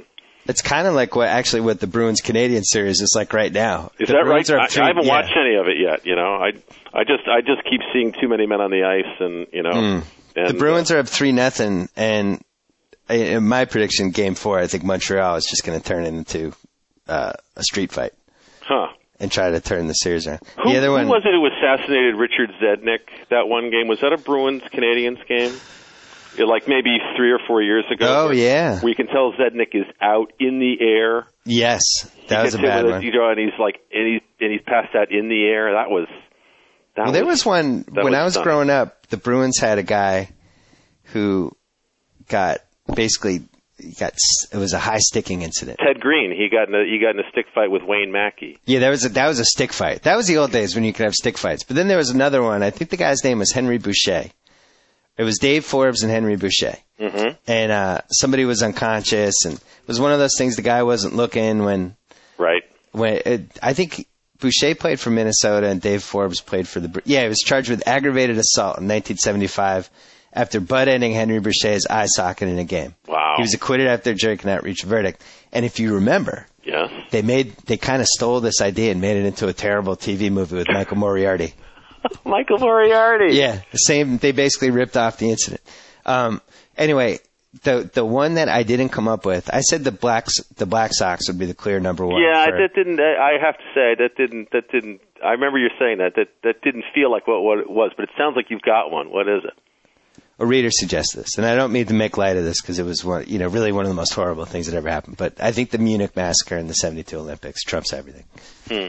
It's kind of like what actually what the Bruins Canadian series is like right now. Is the that Bruins right? are I, three, I haven't yeah. watched any of it yet. You know, I I just I just keep seeing too many men on the ice, and you know, Mm. and, the Bruins uh, are up three nothing, and in my prediction, Game Four, I think Montreal is just going to turn it into uh, a street fight huh? and try to turn the series around. Who, the other who one was it who assassinated Richard Zednik? That one game, was that a Bruins Canadians game? Yeah, like maybe three or four years ago. Oh, where, yeah. Where you can tell Zednik is out in the air. Yes, that He was a gets hit bad with one. You know, and he's like, and he's and he's passed out in the air. That was. That Well, there was one that when was I was stunning. growing up. The Bruins had a guy who got basically he got it was a high sticking incident. Ted Green. He got in a, he got in a stick fight with Wayne Mackey. Yeah, that was a, that was a stick fight. That was the old days when you could have stick fights. But then there was another one. I think the guy's name was Henry Boucher. It was Dave Forbes and Henry Boucher. Mm-hmm. And uh, somebody was unconscious, and it was one of those things. The guy wasn't looking when. Right. When it, I think Boucher played for Minnesota and Dave Forbes played for the. Bru- Yeah, he was charged with aggravated assault in nineteen seventy-five after butt-ending Henry Boucher's eye socket in a game. Wow. He was acquitted after a jury could not reach a verdict. And if you remember, Yes. they made they kind of stole this idea and made it into a terrible T V movie with Michael Moriarty. Michael Moriarty. Yeah, the same. They basically ripped off the incident. Um, anyway, the the one that I didn't come up with, I said the blacks the Black Sox would be the clear number one. Yeah, for- that didn't. I have to say that didn't. That didn't. I remember you saying that. That that didn't feel like what what it was. But it sounds like you've got one. What is it? A reader suggests this, and I don't mean to make light of this because it was one, you know, really one of the most horrible things that ever happened. But I think the Munich massacre and the seventy-two Olympics trumps everything. Hmm.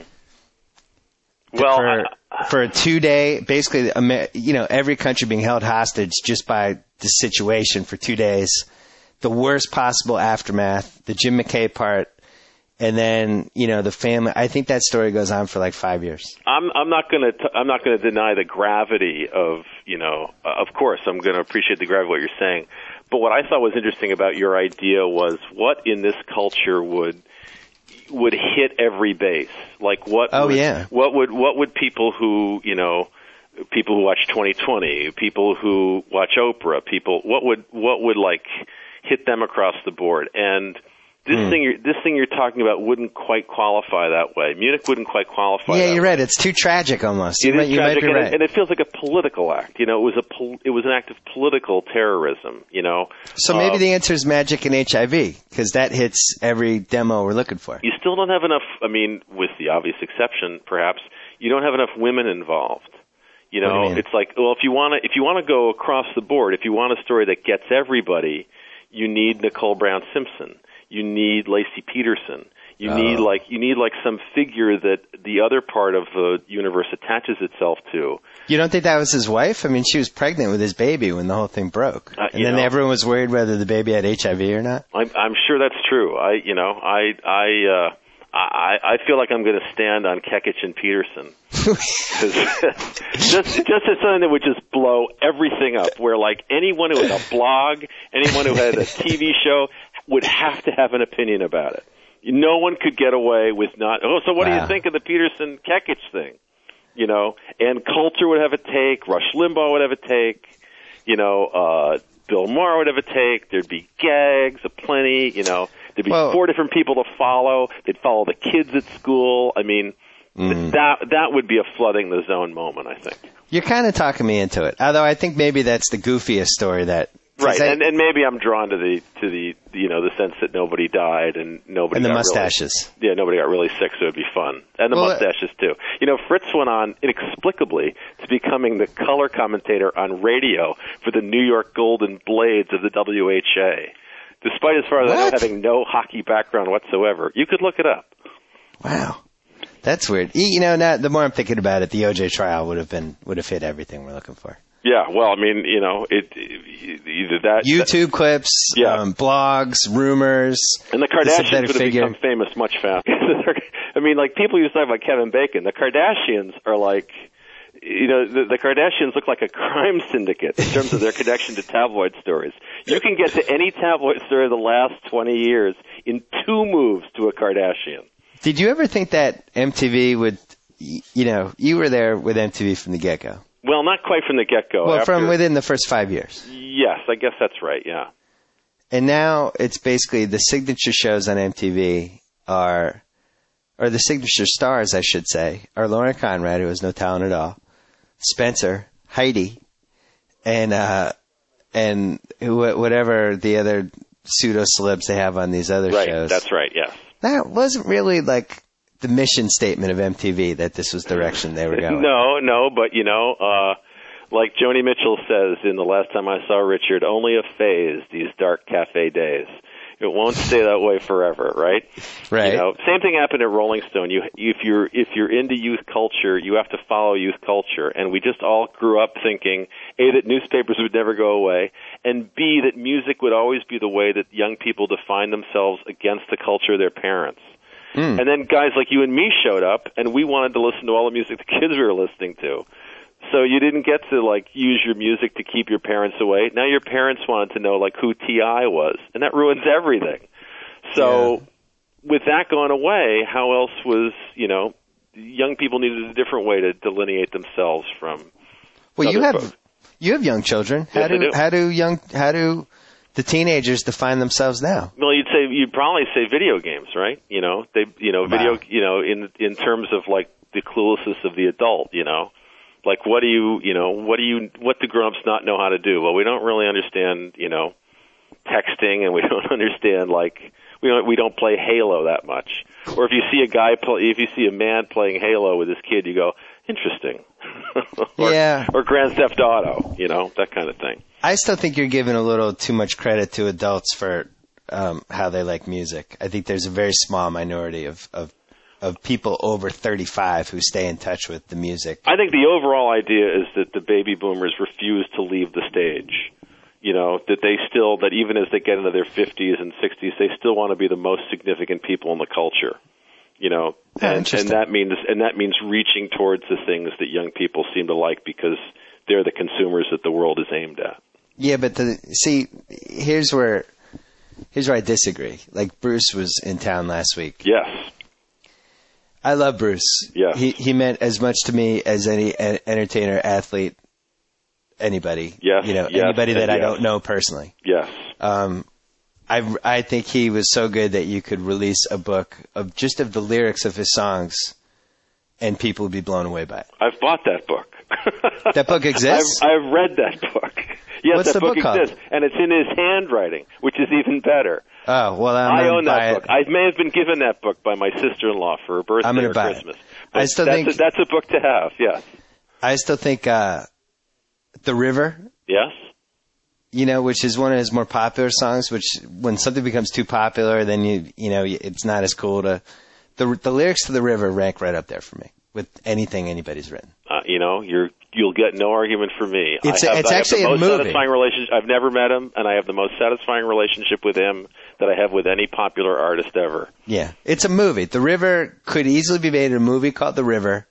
Well, for, I, for a two-day, basically, Amer- you know, every country being held hostage just by the situation for two days, the worst possible aftermath, the Jim McKay part, and then you know the family. I think that story goes on for like five years. I'm I'm not going to I'm not going to deny the gravity of you know. Uh, of course, I'm going to appreciate the gravity of what you're saying. But what I thought was interesting about your idea was what in this culture would would hit every base. Like what? Oh, would, yeah. What would what would people who you know, people who watch twenty twenty, people who watch Oprah, people what would what would like hit them across the board? And this Hmm. thing you're, this thing you're talking about wouldn't quite qualify that way. Munich wouldn't quite qualify. Yeah, that you're way. right. It's too tragic almost. It You, might, is you might tragic, be and, right. it, and it feels like a political act. You know, it was a pol- it was an act of political terrorism. You know, So maybe Uh, the answer is magic and H I V because that hits every demo we're looking for. you still don't have enough. I mean, with the obvious exception, perhaps you don't have enough women involved. You What do know, you mean? it's like, well, if you want to, if you want to go across the board, if you want a story that gets everybody, you need Nicole Brown Simpson. You need Lacey Peterson. You Oh. need like you need like some figure that the other part of the universe attaches itself to. You don't think that was his wife? I mean, she was pregnant with his baby when the whole thing broke, Uh, and you then know. everyone was worried whether the baby had H I V or not. I'm, I'm sure that's true. I, you know, I, I, uh, I, I feel like I'm going to stand on Kekich and Peterson. 'Cause just, just as something that would just blow everything up. Where like anyone who had a blog, anyone who had a T V show would have to have an opinion about it. No one could get away with not. Oh, so what do Wow. you think of the Peterson Kekich thing? You know, and Coulter would have a take. Rush Limbaugh would have a take. You know, uh, Bill Maher would have a take. There'd be gags aplenty. You know, there'd be Well- four different people to follow. They'd follow the kids at school. I mean, Mm. th- that that would be a flooding the zone moment, I think. You're kind of talking me into it, although I think maybe that's the goofiest story that. 'cause Right, I- and, and maybe I'm drawn to the to the you know the sense that nobody died and nobody and the got mustaches. Really, yeah, nobody got really sick, so it'd be fun, and the Well, mustaches too. You know, Fritz went on inexplicably to becoming the color commentator on radio for the New York Golden Blades of the W H A, despite as far as I know What? having no hockey background whatsoever. You could look it up. Wow, that's weird. Y- You know, now, the more I'm thinking about it, the O J trial would have been would have hit everything we're looking for. Yeah, well, I mean, you know, it, it either that YouTube clips, Yeah. um, blogs, rumors, And the the Kardashians synthetic would have figure. become famous much faster. I mean, like, people used to talk about Kevin Bacon. The Kardashians are like, you know, the, the Kardashians look like a crime syndicate in terms of their connection to tabloid stories. You can get to any tabloid story of the last twenty years in two moves to a Kardashian. Did you ever think that M T V would, y- you know, you were there with M T V from the get-go? Well, not quite from the get-go. Well, After- from within the first five years. Yes, I guess that's right, yeah. And now it's basically the signature shows on M T V are, or the signature stars, I should say, are Lauren Conrad, who has no talent at all, Spencer, Heidi, and uh, and who, whatever the other pseudo celebs they have on these other right, shows. That's right. Yes. That wasn't really like the mission statement of M T V that this was the direction they were going. No, no, but you know, uh, like Joni Mitchell says in The Last Time I Saw Richard, only a phase, these dark cafe days. It won't stay that way forever, right? Right. You know, same thing happened at Rolling Stone. You, if you're if you're into youth culture, you have to follow youth culture, and we just all grew up thinking A, that newspapers would never go away, and B, that music would always be the way that young people define themselves against the culture of their parents. Mm. And then guys like you and me showed up, and we wanted to listen to all the music the kids were listening to. So you didn't get to, like, use your music to keep your parents away. Now your parents wanted to know, like, who T I was, and that ruins everything. So yeah. With that gone away, how else was, you know, young people needed a different way to delineate themselves from Well, you have folks. you have young children. How Yes, do, I do how do young how do the teenagers define themselves now? Well, you'd say you'd probably say video games, right? You know, they, you know, video, wow. you know, in in terms of like the cluelessness of the adult, you know, like what do you, you know, what do you, what do grown-ups not know how to do? Well, we don't really understand, you know, texting, and we don't understand like we don't we don't play Halo that much. Or if you see a guy play, if you see a man playing Halo with his kid, you go, interesting. or, yeah. Or Grand Theft Auto, you know, that kind of thing. I still think you're giving a little too much credit to adults for um, how they like music. I think there's a very small minority of, of of people over thirty-five who stay in touch with the music. I think the overall idea is that the baby boomers refuse to leave the stage. You know, that they still, that even as they get into their fifties and sixties, they still want to be the most significant people in the culture. You know, oh, and, and that means and that means reaching towards the things that young people seem to like because they're the consumers that the world is aimed at. Yeah, but the see, here's where here's where I disagree. Like Bruce was in town last week. Yes, I love Bruce. Yes, he he meant as much to me as any a- entertainer, athlete, anybody. Yes, you know, yes, anybody that yes. I don't know personally. Yes. Um, I I think he was so good that you could release a book of just of the lyrics of his songs, and people would be blown away by it. I've bought that book. That book exists? I've, I've read that book. Yes, What's that the book, book called? exists, and it's in his handwriting, which is even better. Oh, well, I'm I own that buy book. it. I may have been given that book by my sister-in-law for her birthday I'm gonna or buy Christmas. it. But I still that's think a, that's a book to have. Yes. I still think uh, The River. Yes. You know, which is one of his more popular songs. Which, when something becomes too popular, then you you know it's not as cool to. The the lyrics to The River rank right up there for me with anything anybody's written. Uh, you know, you're you'll get no argument from me. It's I have, it's I have actually the a most movie. satisfying relationship. I've never met him, and I have the most satisfying relationship with him that I have with any popular artist ever. Yeah, it's a movie. The River could easily be made in a movie called The River,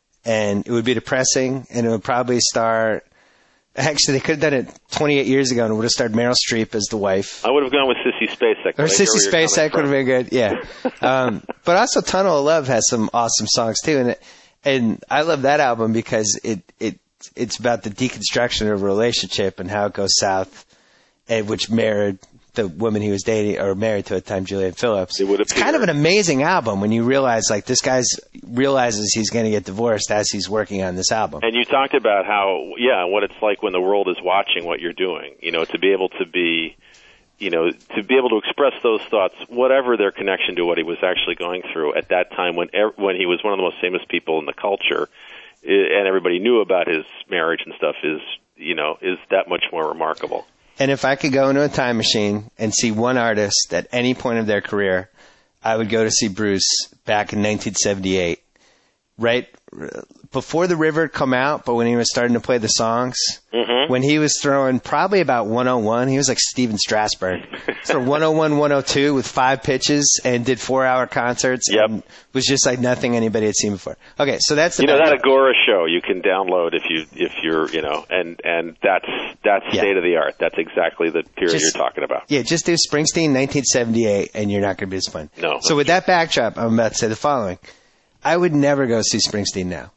and it would be depressing, and it would probably star. Actually, they could have done it twenty-eight years ago, and it would have starred Meryl Streep as the wife. I would have gone with Sissy Spacek. Or Sissy Spacek would have been good, yeah. um, but also, Tunnel of Love has some awesome songs too, and it, and I love that album because it it it's about the deconstruction of a relationship and how it goes south, and which married the woman he was dating or married to at the time, Julianne Phillips. It would it's kind of an amazing album when you realize, like, this guy realizes he's going to get divorced as he's working on this album. And you talked about how, yeah, what it's like when the world is watching what you're doing. You know, to be able to be, you know, to be able to express those thoughts, whatever their connection to what he was actually going through at that time when when he was one of the most famous people in the culture, and everybody knew about his marriage and stuff, is, you know, is that much more remarkable. And if I could go into a time machine and see one artist at any point of their career, I would go to see Bruce back in nineteen seventy-eight, right before The River had come out, but when he was starting to play the songs, mm-hmm. when he was throwing probably about one oh one, he was like Steven Strasberg. So one oh one, one oh two with five pitches and did four-hour concerts. Yep. And was just like nothing anybody had seen before. Okay, so that's the you know that Agora show you can download if you if you're you know and and that's that's yeah. state of the art. That's exactly the period just, you're talking about. Yeah, just do Springsteen nineteen seventy-eight, and you're not going to be disappointed. No. So with that backdrop, I'm about to say the following: I would never go see Springsteen now.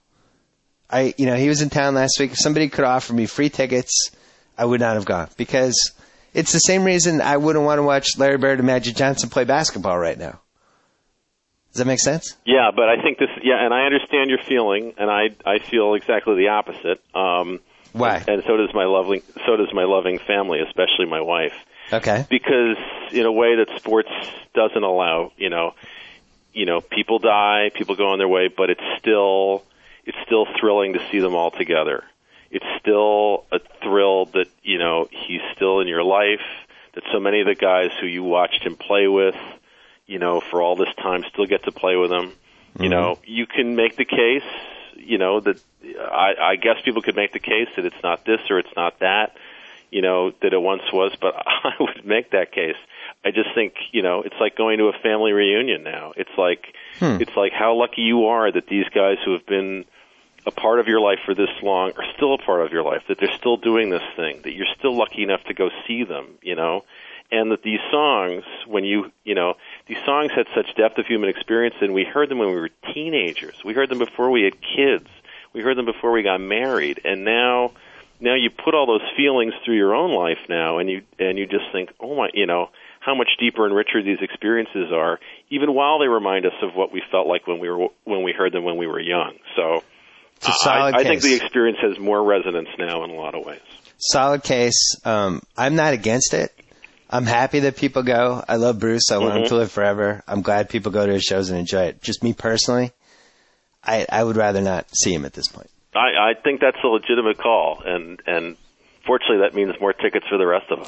I, you know, he was in town last week. If somebody could offer me free tickets, I would not have gone because It's the same reason I wouldn't want to watch Larry Bird and Magic Johnson play basketball right now. Does that make sense? Yeah, but I think this. Yeah, and I understand your feeling, and I I feel exactly the opposite. Um, Why? And, and so does my loving so does my loving family, especially my wife. Okay. Because in a way that sports doesn't allow, you know, you know, people die, people go on their way, but it's still it's still thrilling to see them all together. It's still a thrill that, you know, he's still in your life, that so many of the guys who you watched him play with, you know, for all this time still get to play with him. Mm-hmm. You know, you can make the case, you know, that I, I guess people could make the case that it's not this or it's not that, you know, that it once was, but I would make that case. I just think, you know, it's like going to a family reunion now. It's like, hmm. it's like how lucky you are that these guys who have been a part of your life for this long are still a part of your life, that they're still doing this thing, that you're still lucky enough to go see them, you know, and that these songs, when you, you know, these songs had such depth of human experience, and we heard them when we were teenagers. We heard them before we had kids. We heard them before we got married, and now, now you put all those feelings through your own life now, and you, and you just think, oh my, you know, how much deeper and richer these experiences are, even while they remind us of what we felt like when we were, when we heard them when we were young. So, It's a solid I, I case. think the experience has more resonance now in a lot of ways. Solid case. Um, I'm not against it. I'm happy that people go. I love Bruce. I want mm-hmm. him to live forever. I'm glad people go to his shows and enjoy it. Just me personally, I, I would rather not see him at this point. I, I think that's a legitimate call, and and fortunately that means more tickets for the rest of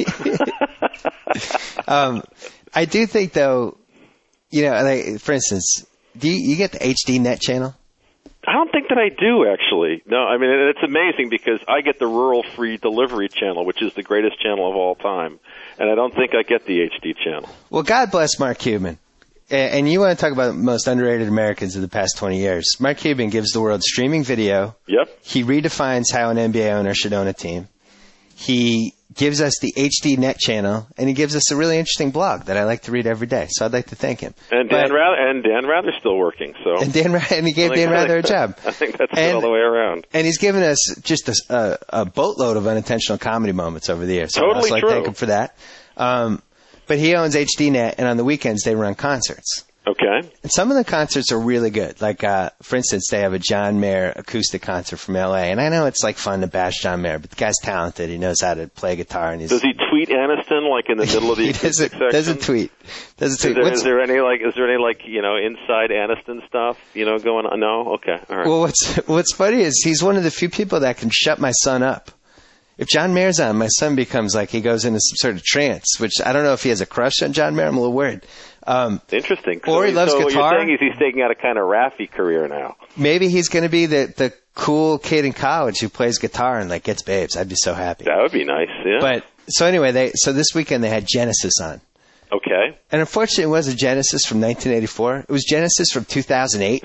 us. um, I do think, though, you know, like, for instance, do you, you get the H D Net channel? I don't think that I do, actually. No, I mean, it's amazing because I get the rural free delivery channel, which is the greatest channel of all time, and I don't think I get the H D channel. Well, God bless Mark Cuban. And you want to talk about the most underrated Americans of the past twenty years. Mark Cuban gives the world streaming video. Yep. He redefines how an N B A owner should own a team. He gives us the H D Net channel, and he gives us a really interesting blog that I like to read every day. So I'd like to thank him. And Dan but, Rather, and Dan Rather's still working. So and Dan and he gave Dan Rather a job. I think that's and, all the way around. And he's given us just a, a, a boatload of unintentional comedy moments over the years. So totally I'd like true. to thank him for that. Um, but he owns H D Net, and on the weekends they run concerts. Okay. And some of the concerts are really good. Like, uh, for instance, they have a John Mayer acoustic concert from L A. And I know it's like fun to bash John Mayer, but the guy's talented. He knows how to play guitar. And he's, does he tweet Aniston like in the middle of the he acoustic doesn't, section? Doesn't tweet. Doesn't tweet. Is there, is there any like? Is there any like you know inside Aniston stuff? You know going on? No. Okay. All right. Well, what's what's funny is he's one of the few people that can shut my son up. If John Mayer's on, my son becomes like he goes into some sort of trance, which I don't know if he has a crush on John Mayer. I'm a little worried. Um, Interesting. Or he so, loves so guitar. What you're saying is he's taking out a kind of Raffy career now. Maybe he's going to be the the cool kid in college who plays guitar and like gets babes. I'd be so happy. That would be nice. Yeah. But so anyway, they so this weekend they had Genesis on. Okay. And unfortunately, it wasn't Genesis from nineteen eighty-four. It was Genesis from two thousand eight.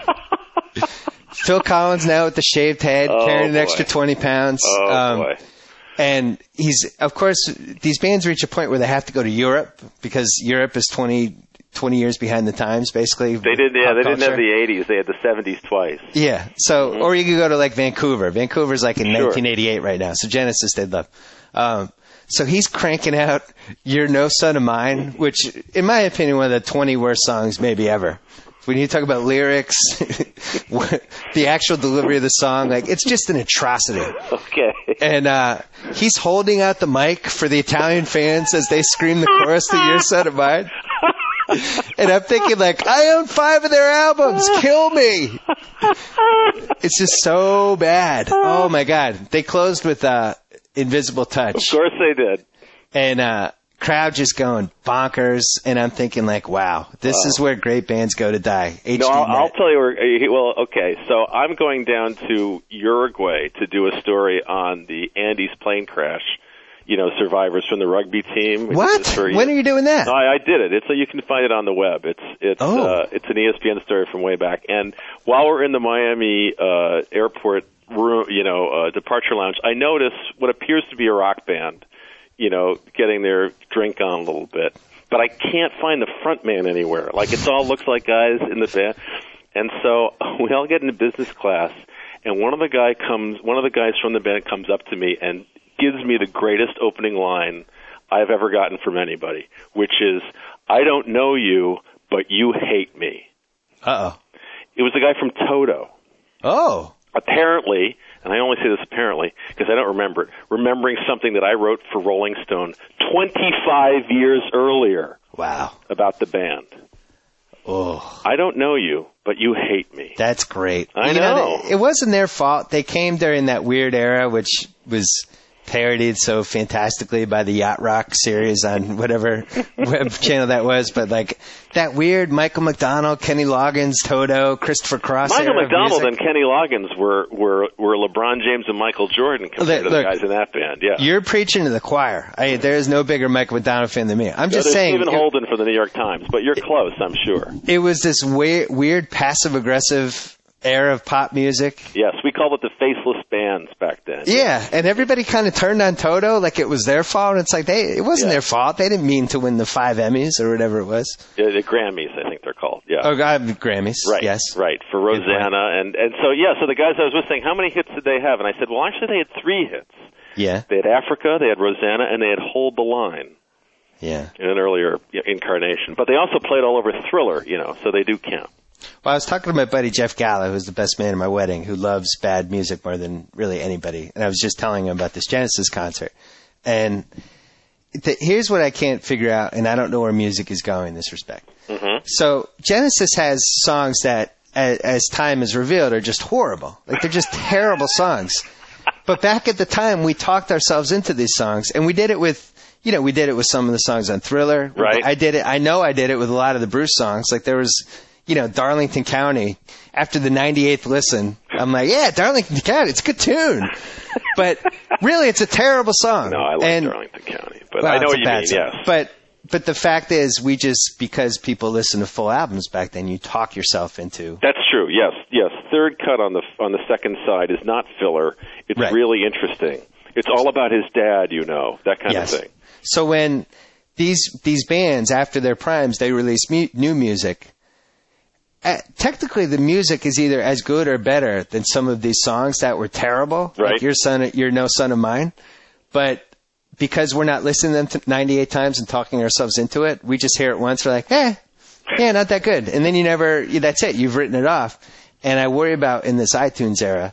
Phil Collins now with the shaved head, oh, carrying an boy. extra twenty pounds. Oh um, boy. And he's, of course, these bands reach a point where they have to go to Europe because Europe is twenty, twenty years behind the times, basically. They did, yeah. They culture. didn't have the eighties. They had the seventies twice. Yeah. So, mm-hmm. or you could go to like Vancouver. Vancouver's like in sure. nineteen eighty-eight right now. So Genesis they'd love. Um, so he's cranking out "You're No Son of Mine," which, in my opinion, one of the twenty worst songs maybe ever. When you talk about lyrics, the actual delivery of the song, like it's just an atrocity. Okay. And uh, he's holding out the mic for the Italian fans as they scream the chorus to "Your Son of Mine." And I'm thinking, like, I own five of their albums. Kill me. It's just so bad. Oh my God. They closed with uh, "Invisible Touch." Of course they did. And uh, crowd just going bonkers, and I'm thinking like, wow, this wow. is where great bands go to die. H D no, I'll, Net. I'll tell you where, well, okay, so I'm going down to Uruguay to do a story on the Andes plane crash, you know, survivors from the rugby team. What? For, when are you doing that? No, I, I did it. It's so you can find it on the web. It's it's oh. uh, it's an E S P N story from way back. And while we're in the Miami uh, airport room, you know, uh, departure lounge, I notice what appears to be a rock band, you know, getting their drink on a little bit. But I can't find the front man anywhere. Like, it all looks like guys in the band. And so we all get into business class, and one of the guy comes, one of the guys from the band comes up to me and gives me the greatest opening line I've ever gotten from anybody, which is, I don't know you, but you hate me. Uh-oh. It was the guy from Toto. Oh. Apparently, and I only say this apparently because I don't remember it, remembering something that I wrote for Rolling Stone twenty-five years earlier. Wow. About the band. Oh. I don't know you, but you hate me. That's great. I you know. know. It wasn't their fault. They came during that weird era, which was parodied so fantastically by the Yacht Rock series on whatever web channel that was. But like that weird Michael McDonald, Kenny Loggins, Toto, Christopher Cross. Michael era of McDonald music. and Kenny Loggins were, were, were LeBron James and Michael Jordan compared Look, to the guys in that band. Yeah. You're preaching to the choir. I, there is no bigger Michael McDonald fan than me. I'm just There's saying. Stephen it, Holden for the New York Times, but you're close, I'm sure. It was this weird, weird passive-aggressive era of pop music. Yes, we called it the faceless bands back then. Yeah, and everybody kind of turned on Toto like it was their fault. And it's like, they, it wasn't Yeah. their fault. They didn't mean to win the five Emmys or whatever it was. Yeah, the Grammys, I think they're called. Yeah. Oh, God, Grammys. Right, Yes. right, for Rosanna. And, and so, yeah, so the guys I was with saying, how many hits did they have? And I said, well, actually, they had three hits. Yeah. They had Africa, they had Rosanna, and they had Hold the Line Yeah. in an earlier incarnation. But they also played all over Thriller, you know, so they do count. Well, I was talking to my buddy Jeff Gallo, who's the best man at my wedding, who loves bad music more than really anybody. And I was just telling him about this Genesis concert. And th- here's what I can't figure out, and I don't know where music is going in this respect. Mm-hmm. So Genesis has songs that, as, as time has revealed, are just horrible. Like, they're just terrible songs. But back at the time, we talked ourselves into these songs, and we did it with, you know, we did it with some of the songs on Thriller. Right. I did it, I know I did it with a lot of the Bruce songs. Like, there was, you know, Darlington County. After the ninety-eighth listen, I'm like, yeah, Darlington County, it's a good tune. But really, it's a terrible song. No, I like and, Darlington County, but well, I know it's what a you bad mean, song. yes. But, but the fact is, we just, because people listen to full albums back then, you talk yourself into. That's true, yes, yes. Third cut on the on the second side is not filler. It's Right. really interesting. It's all about his dad, you know, that kind Yes. of thing. So when these these bands, after their primes, they release mu- new music, uh, technically the music is either as good or better than some of these songs that were terrible. Right. Like Your Son, You're No Son of Mine. But because we're not listening to them to ninety-eight times and talking ourselves into it, we just hear it once, we're like, eh, yeah, not that good. And then you never, that's it, you've written it off. And I worry about, in this iTunes era,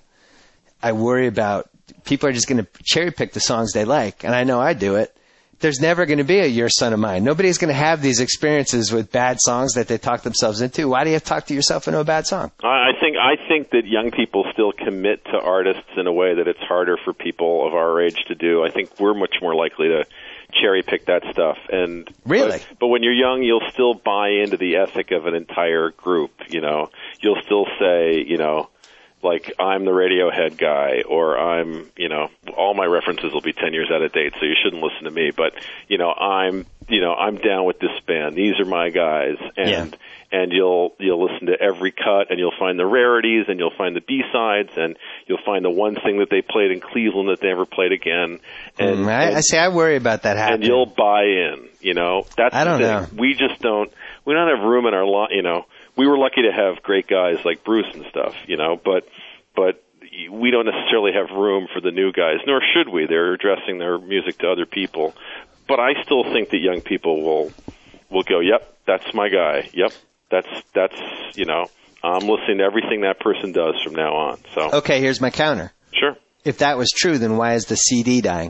I worry about people are just going to cherry pick the songs they like. And I know I do it. There's never going to be a Your Son of Mine. Nobody's going to have these experiences with bad songs that they talk themselves into. Why do you have to talk to yourself into a bad song? I I think I think that young people still commit to artists in a way that it's harder for people of our age to do. I think we're much more likely to cherry pick that stuff. And Really? But, but when you're young, you'll still buy into the ethic of an entire group. You know, you'll still say, you know, like, I'm the Radiohead guy, or I'm, you know, all my references will be ten years out of date, so you shouldn't listen to me. But, you know, I'm, you know, I'm down with this band. These are my guys. And, Yeah. and you'll, you'll listen to every cut, and you'll find the rarities, and you'll find the B-sides, and you'll find the one thing that they played in Cleveland that they never played again. And, Mm, I, and, I say I worry about that happening. and you'll buy in, you know. That's I don't the know. thing. We just don't, we don't have room in our lot, you know. We were lucky to have great guys like Bruce and stuff, you know, but, but we don't necessarily have room for the new guys, nor should we. They're addressing their music to other people. But I still think that young people will, will go, yep, that's my guy. Yep, that's, that's, you know, I'm listening to everything that person does from now on. So, Okay, here's my counter. sure. If that was true, then why is the C D dying?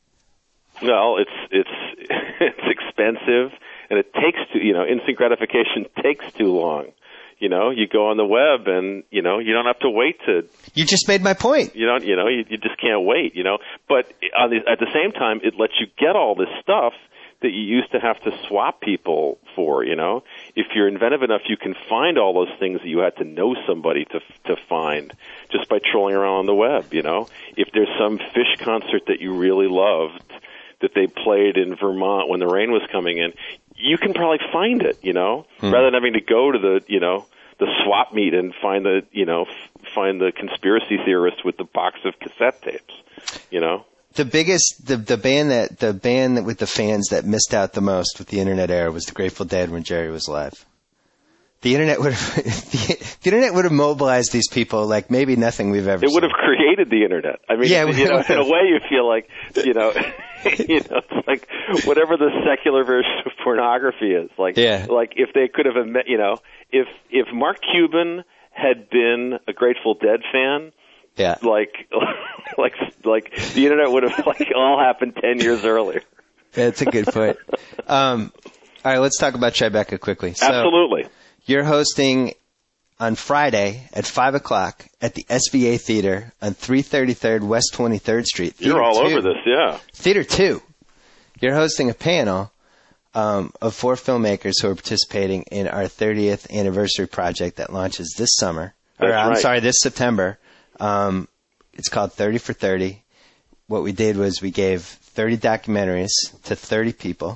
Well, it's, it's, it's expensive, and it takes too, you know, instant gratification takes too long. You know, you go on the web and, you know, you don't have to wait to, You just made my point. you don't, you know, you, you just can't wait, you know. But on the, at the same time, it lets you get all this stuff that you used to have to swap people for, you know. If you're inventive enough, you can find all those things that you had to know somebody to to find just by trolling around on the web, you know. If there's some Fish concert that you really loved that they played in Vermont when the rain was coming in, you can probably find it, you know, Hmm. rather than having to go to the, you know, the swap meet and find the, you know, f- find the conspiracy theorist with the box of cassette tapes, you know. The biggest, the the band that the band that with the fans that missed out the most with the internet era was the Grateful Dead when Jerry was alive. The internet would have the, the internet would have mobilized these people like maybe nothing we've ever It seen. would have created the internet. I mean, Yeah, you know, in a way, you feel like, you know, you know, it's like whatever the secular version of pornography is. Like, Yeah. like if they could have, admit- you know, if if Mark Cuban had been a Grateful Dead fan, Yeah. like, like, like the internet would have like all happened ten years earlier. That's a good point. Um, all right, let's talk about Tribeca quickly. So, Absolutely. You're hosting on Friday at five o'clock at the S V A Theater on three thirty-third West twenty-third Street. Theater You're all two. over this, yeah. Theater two. You're hosting a panel um, of four filmmakers who are participating in our thirtieth anniversary project that launches this summer. Or, That's I'm right. sorry, this September. Um, it's called thirty for thirty. What we did was we gave thirty documentaries to thirty people,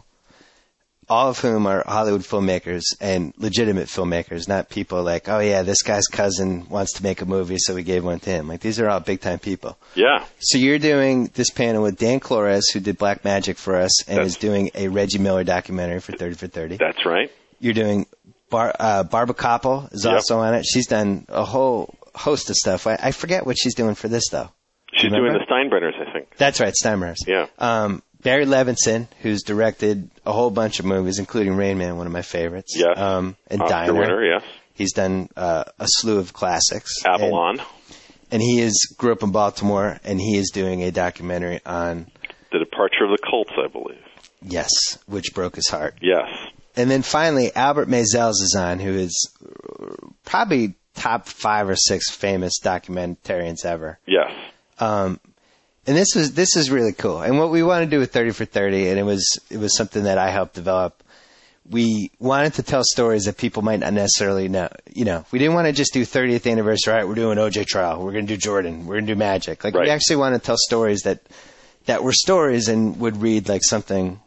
all of whom are Hollywood filmmakers and legitimate filmmakers, not people like, oh yeah, this guy's cousin wants to make a movie, so we gave one to him. Like, these are all big-time people. Yeah. So you're doing this panel with Dan Flores, who did Black Magic for us, and That's- is doing a Reggie Miller documentary for thirty for thirty. That's right. You're doing Bar- uh, Barbara Koppel is Yep. also on it. She's done a whole host of stuff. I, I forget what she's doing for this, though. She's doing the Steinbrenners, I think. That's right, Steinmeiers. Yeah. Um, Barry Levinson, who's directed a whole bunch of movies, including Rain Man, one of my favorites. Yes. Um, and Oscar Diner. winner, yes. He's done uh, a slew of classics. Avalon. And, and he is grew up in Baltimore, and he is doing a documentary on, The Departure of the Colts, I believe. yes, which broke his heart. Yes. And then finally, Albert Maysles is on, who is probably top five or six famous documentarians ever. Yes. Um, and this is this is really cool. And what we want to do with thirty for thirty, and it was it was something that I helped develop. We wanted to tell stories that people might not necessarily know. You know, we didn't want to just do thirtieth anniversary. All right, we're doing O J trial. We're going to do Jordan. We're going to do Magic. Like, Right. we actually want to tell stories that that were stories and would read like something.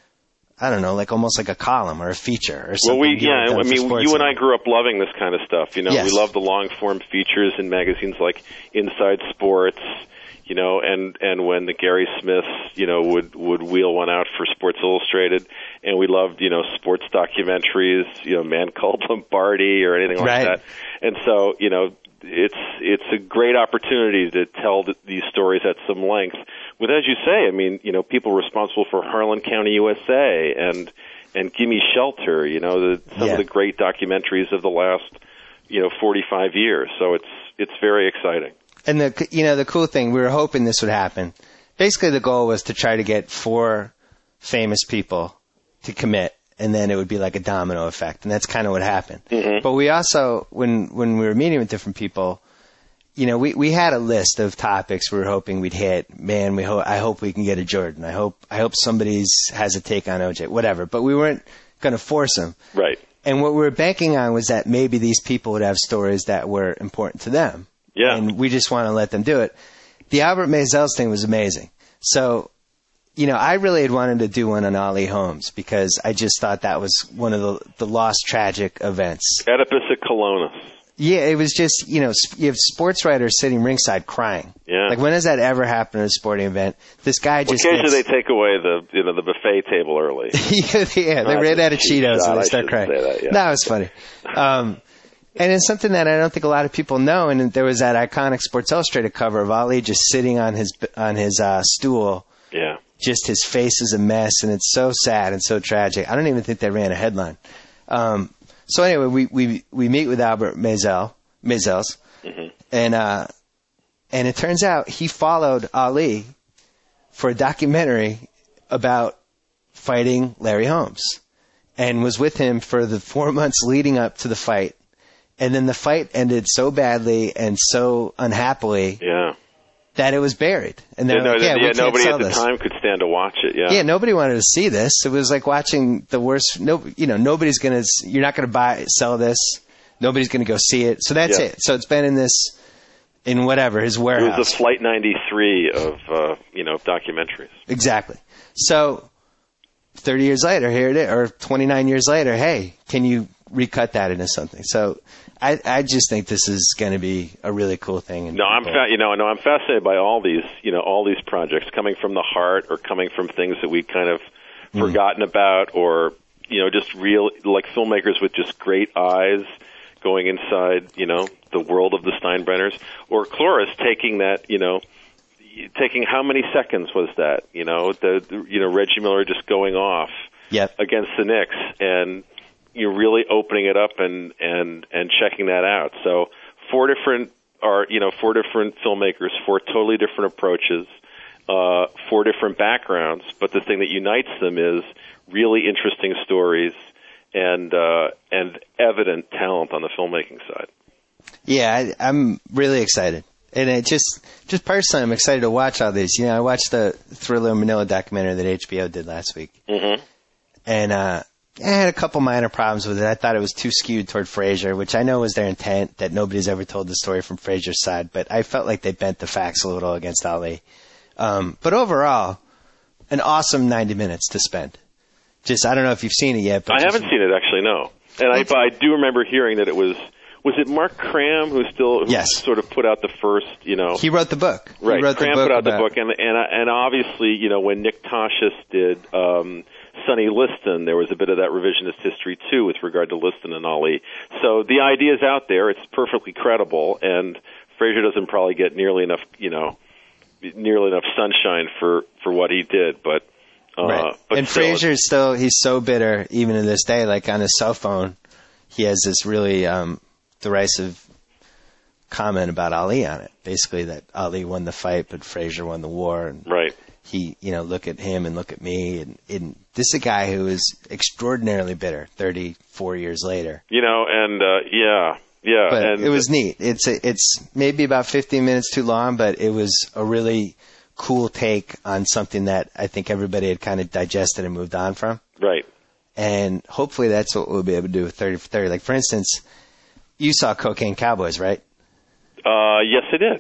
I don't know, like almost like a column or a feature or something. Well, we, you yeah, would've done I for mean, Sports you and I Center. grew up loving this kind of stuff. You know, Yes. we love the long-form features in magazines like Inside Sports, you know, and, and when the Gary Smiths, you know, would, would wheel one out for Sports Illustrated. And we loved, you know, sports documentaries, you know, Man Called Lombardi or anything like Right. that. And so, you know, it's it's a great opportunity to tell th- these stories at some length. With, as you say, I mean, you know, people responsible for Harlan County, U S A, and and Gimme Shelter, you know, the, some Yeah. of the great documentaries of the last, you know, forty-five years. So it's it's very exciting. And the you know the cool thing, we were hoping this would happen. Basically, the goal was to try to get four famous people to commit, and then it would be like a domino effect, and that's kind of what happened. Mm-hmm. But we also, when when we were meeting with different people, you know, we we had a list of topics we were hoping we'd hit. Man, we ho- I hope we can get a Jordan. I hope I hope somebody's has a take on O J, whatever. But we weren't going to force them. Right. And what we were banking on was that maybe these people would have stories that were important to them. Yeah. And we just want to let them do it. The Albert Maysles thing was amazing. So, you know, I really had wanted to do one on Ollie Holmes because I just thought that was one of the, the lost tragic events. Oedipus at Colonus. Yeah, it was just, you know, sp- you have sports writers sitting ringside crying. Yeah. Like, when does that ever happen at a sporting event? This guy Well, just occasionally gets- they take away the you know the buffet table early. yeah, they Not ran just out of cheap Cheetos shot, and I they start shouldn't crying. say that, yeah. No, it was funny. Um, and it's something that I don't think a lot of people know. And there was that iconic Sports Illustrated cover of Ali just sitting on his on his uh, stool. Yeah. Just his face is a mess, and it's so sad and so tragic. I don't even think they ran a headline. Um, so anyway, we, we we meet with Albert Maysles, Maysles, Mm-hmm. and uh, and it turns out he followed Ali for a documentary about fighting Larry Holmes, and was with him for the four months leading up to the fight. And then the fight ended so badly and so unhappily Yeah. that it was buried. And they're Yeah, no, like, yeah, we yeah, can't nobody sell at the this. time could stand to watch it. Yeah. Yeah, nobody wanted to see this. It was like watching the worst. No, you know, nobody's gonna. You're not gonna buy, sell this. Nobody's gonna go see it. So that's Yeah. it. So it's been in this, in whatever his It warehouse. was the Flight ninety-three of uh, you know documentaries. Exactly. So thirty years later, here it is, or twenty-nine years later. Hey, can you recut that into something? So I, I just think this is going to be a really cool thing. And No, I'm people- fa- you know no, I'm fascinated by all these you know all these projects coming from the heart or coming from things that we kind of Mm. forgotten about or you know, just real, like filmmakers with just great eyes going inside, you know, the world of the Steinbrenners, or Cloris taking that, you know, taking how many seconds was that, you know, the, the you know, Reggie Miller just going off Yep. against the Knicks, and you're really opening it up and, and, and checking that out. So four different are, you know, four different filmmakers, four totally different approaches, uh, four different backgrounds, but the thing that unites them is really interesting stories and, uh, and evident talent on the filmmaking side. Yeah, I, I'm really excited. And it just, just personally, I'm excited to watch all these. You know, I watched the Thriller Manila documentary that H B O did last week. Mm-hmm. And, uh, I had a couple minor problems with it. I thought it was too skewed toward Frazier, which I know was their intent, that nobody's ever told the story from Frazier's side, but I felt like they bent the facts a little against Ali. Um, but overall, an awesome ninety minutes to spend. Just, I don't know if you've seen it yet. But I haven't seen it, actually, no. And I, but I do remember hearing that it was, was it Mark Cram who still who yes. sort of put out the first, you know. He wrote the book. Right, he wrote Cram the book put out about, the book, and, and, and obviously, you know, when Nick Toshis did um, Sonny Liston, there was a bit of that revisionist history, too, with regard to Liston and Ali. So the idea's out there. It's perfectly credible, and Frazier doesn't probably get nearly enough, you know, nearly enough sunshine for, for what he did, but... Uh, right. but and still, Frazier's still, he's so bitter, even to this day, like on his cell phone, he has this really um, derisive comment about Ali on it. Basically that Ali won the fight, but Frazier won the war. And right. He, you know, look at him and look at me. And, and this is a guy who is extraordinarily bitter thirty-four years later. You know, and, uh, yeah, yeah. But and it was neat. It's, a, it's maybe about fifteen minutes too long, but it was a really cool take on something that I think everybody had kind of digested and moved on from. Right. And hopefully that's what we'll be able to do with thirty for thirty. Like, for instance, you saw Cocaine Cowboys, right? Uh, yes, I did.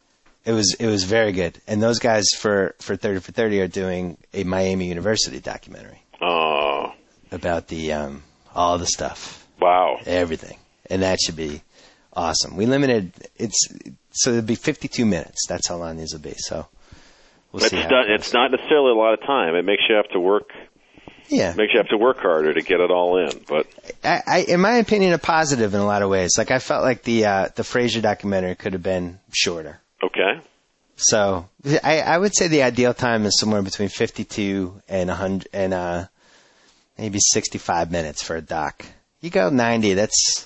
It was it was very good. And those guys for, for thirty for thirty are doing a Miami University documentary. Oh. About the um, all the stuff. Wow. Everything. And that should be awesome. We limited it's so it'll be fifty-two minutes. That's how long these will be. So we'll it's see. How not, it it's not necessarily a lot of time. It makes you have to work. Yeah. Makes you have to work harder to get it all in. But I, I, in my opinion, a positive in a lot of ways. Like, I felt like the uh, the Frazier documentary could have been shorter. Okay. So I, I would say the ideal time is somewhere between fifty-two and one hundred and uh, maybe sixty-five minutes for a doc. You go ninety, that's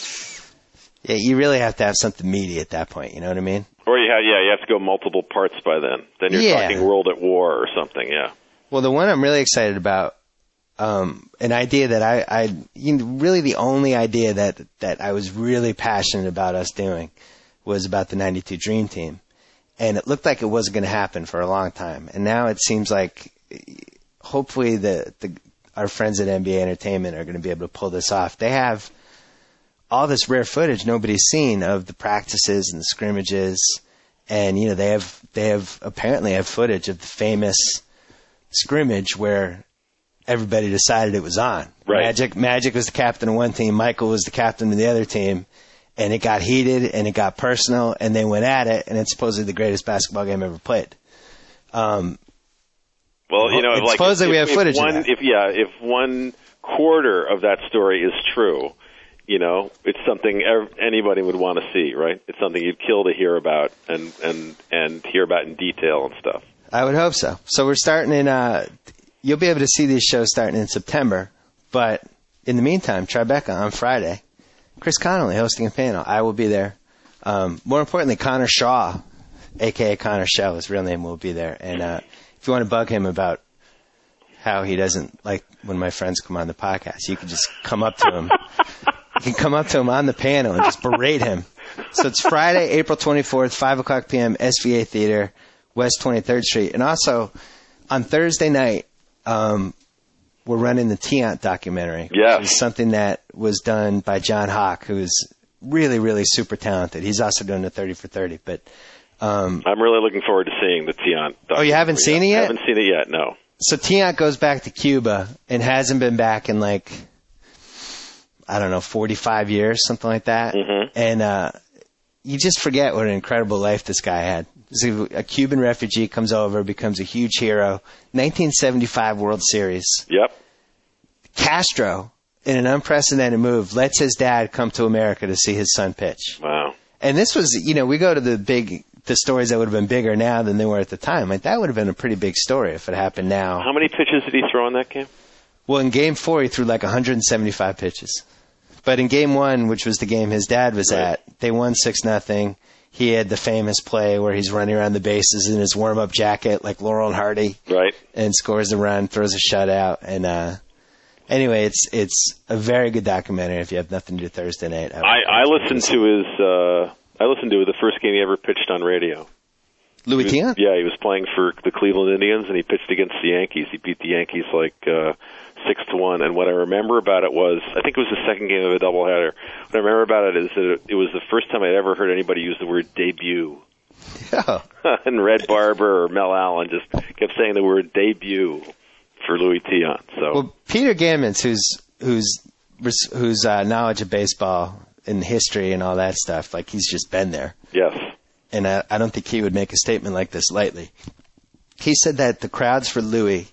yeah. You really have to have something meaty at that point. You know what I mean? Or you have, yeah, you have to go multiple parts by then. Then you're Yeah. talking World at War or something. Yeah. Well, the one I'm really excited about, um, an idea that I, I you know, really the only idea that that I was really passionate about us doing was about the ninety-two Dream Team. And it looked like it wasn't going to happen for a long time. And now it seems like hopefully the, the our friends at N B A Entertainment are going to be able to pull this off. They have all this rare footage nobody's seen of the practices and the scrimmages. And, you know, they have, they have apparently have footage of the famous scrimmage where everybody decided it was on. Right. Magic, Magic was the captain of one team. Michael was the captain of the other team. And it got heated, and it got personal, and they went at it, and it's supposedly the greatest basketball game ever played. Um, well, you know, it's like supposedly if, we have if footage one, of that. If yeah, if one quarter of that story is true, you know, it's something ev- anybody would want to see, right? It's something you'd kill to hear about and and and hear about in detail and stuff. I would hope so. So we're starting in. Uh, you'll be able to see these shows starting in September, but in the meantime, Tribeca on Friday. Chris Connolly hosting a panel. I will be there. Um, more importantly, Connor Shaw, a k a. Connor Shell, his real name, will be there. And uh, if you want to bug him about how he doesn't like when my friends come on the podcast, you can just come up to him. You can come up to him on the panel and just berate him. So it's Friday, April twenty-fourth, five o'clock p.m., S V A Theater, West twenty-third Street. And also, on Thursday night, um, we're running the Tiant documentary. Yes. Which is something that was done by John Hawk, who's really, really super talented. He's also doing the thirty for thirty. But um, I'm really looking forward to seeing the Tiant documentary. Oh, you haven't seen it yet? I haven't seen it yet, no. So Tiant goes back to Cuba and hasn't been back in like, I don't know, forty-five years, something like that. Mm-hmm. And uh, you just forget what an incredible life this guy had. So a Cuban refugee comes over, becomes a huge hero. nineteen seventy-five World Series. Yep. Castro, in an unprecedented move, lets his dad come to America to see his son pitch. Wow. And this was, you know, we go to the big, the stories that would have been bigger now than they were at the time. Like, that would have been a pretty big story if it happened now. How many pitches did he throw in that game? Well, in game four, he threw like one hundred seventy-five pitches. But in game one, which was the game his dad was Right. at, they won six nothing. He had the famous play where he's running around the bases in his warm-up jacket like Laurel and Hardy. Right. And scores a run, throws a shutout. And uh, anyway, it's it's a very good documentary if you have nothing to do Thursday night. I, I listened to his. Uh, I listened to the first game he ever pitched on radio. Louis He was- Tiant? Yeah, he was playing for the Cleveland Indians, and he pitched against the Yankees. He beat the Yankees like uh, six to one. And what I remember about it was, I think it was the second game of a doubleheader. What I remember about it is that it was the first time I'd ever heard anybody use the word debut. Oh. And Red Barber or Mel Allen just kept saying the word debut for Louis Tiant. So Well, Peter Gammons, whose whose whose uh, knowledge of baseball and history and all that stuff, like he's just been there. yes, And I, I don't think he would make a statement like this lightly. He said that the crowds for Louis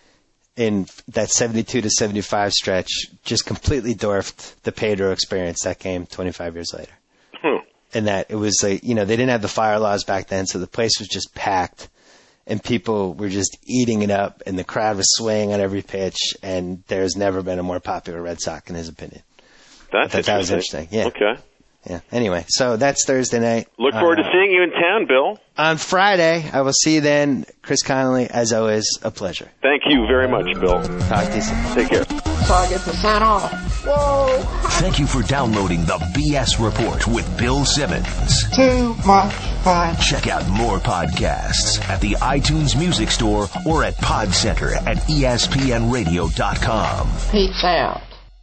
in that seventy-two to seventy-five stretch just completely dwarfed the Pedro experience that came twenty-five years later. Hmm. And that it was like, you know, they didn't have the fire laws back then, so the place was just packed and people were just eating it up and the crowd was swaying on every pitch, and there's never been a more popular Red Sox in his opinion. that's I thought that was interesting. interesting. Yeah. Okay. Yeah. Anyway, so that's Thursday night. Look forward Uh, to seeing you in town, Bill. On Friday, I will see you then. Chris Connolly, as always, a pleasure. Thank you very much, Bill. Talk to you soon. Take care. So I get to sign off. Whoa, Thank you for downloading the B S Report with Bill Simmons. too much fun. Check out more podcasts at the iTunes Music Store or at Pod Center at E S P N radio dot com. Peace out.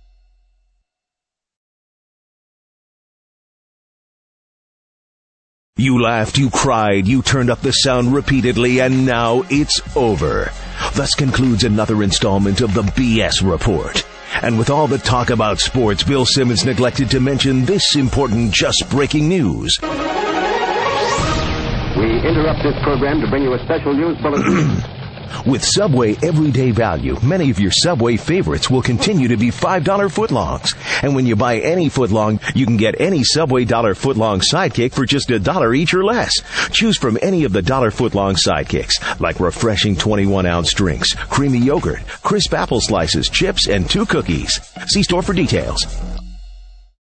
You laughed, you cried, you turned up the sound repeatedly, and now it's over. Thus concludes another installment of the B S Report. And with all the talk about sports, Bill Simmons neglected to mention this important just breaking news. We interrupt this program to bring you a special news bulletin. With Subway Everyday Value, many of your Subway favorites will continue to be five dollar footlongs. And when you buy any footlong, you can get any Subway dollar footlong sidekick for just a dollar each or less. Choose from any of the dollar footlong sidekicks, like refreshing twenty-one ounce drinks, creamy yogurt, crisp apple slices, chips, and two cookies. See store for details.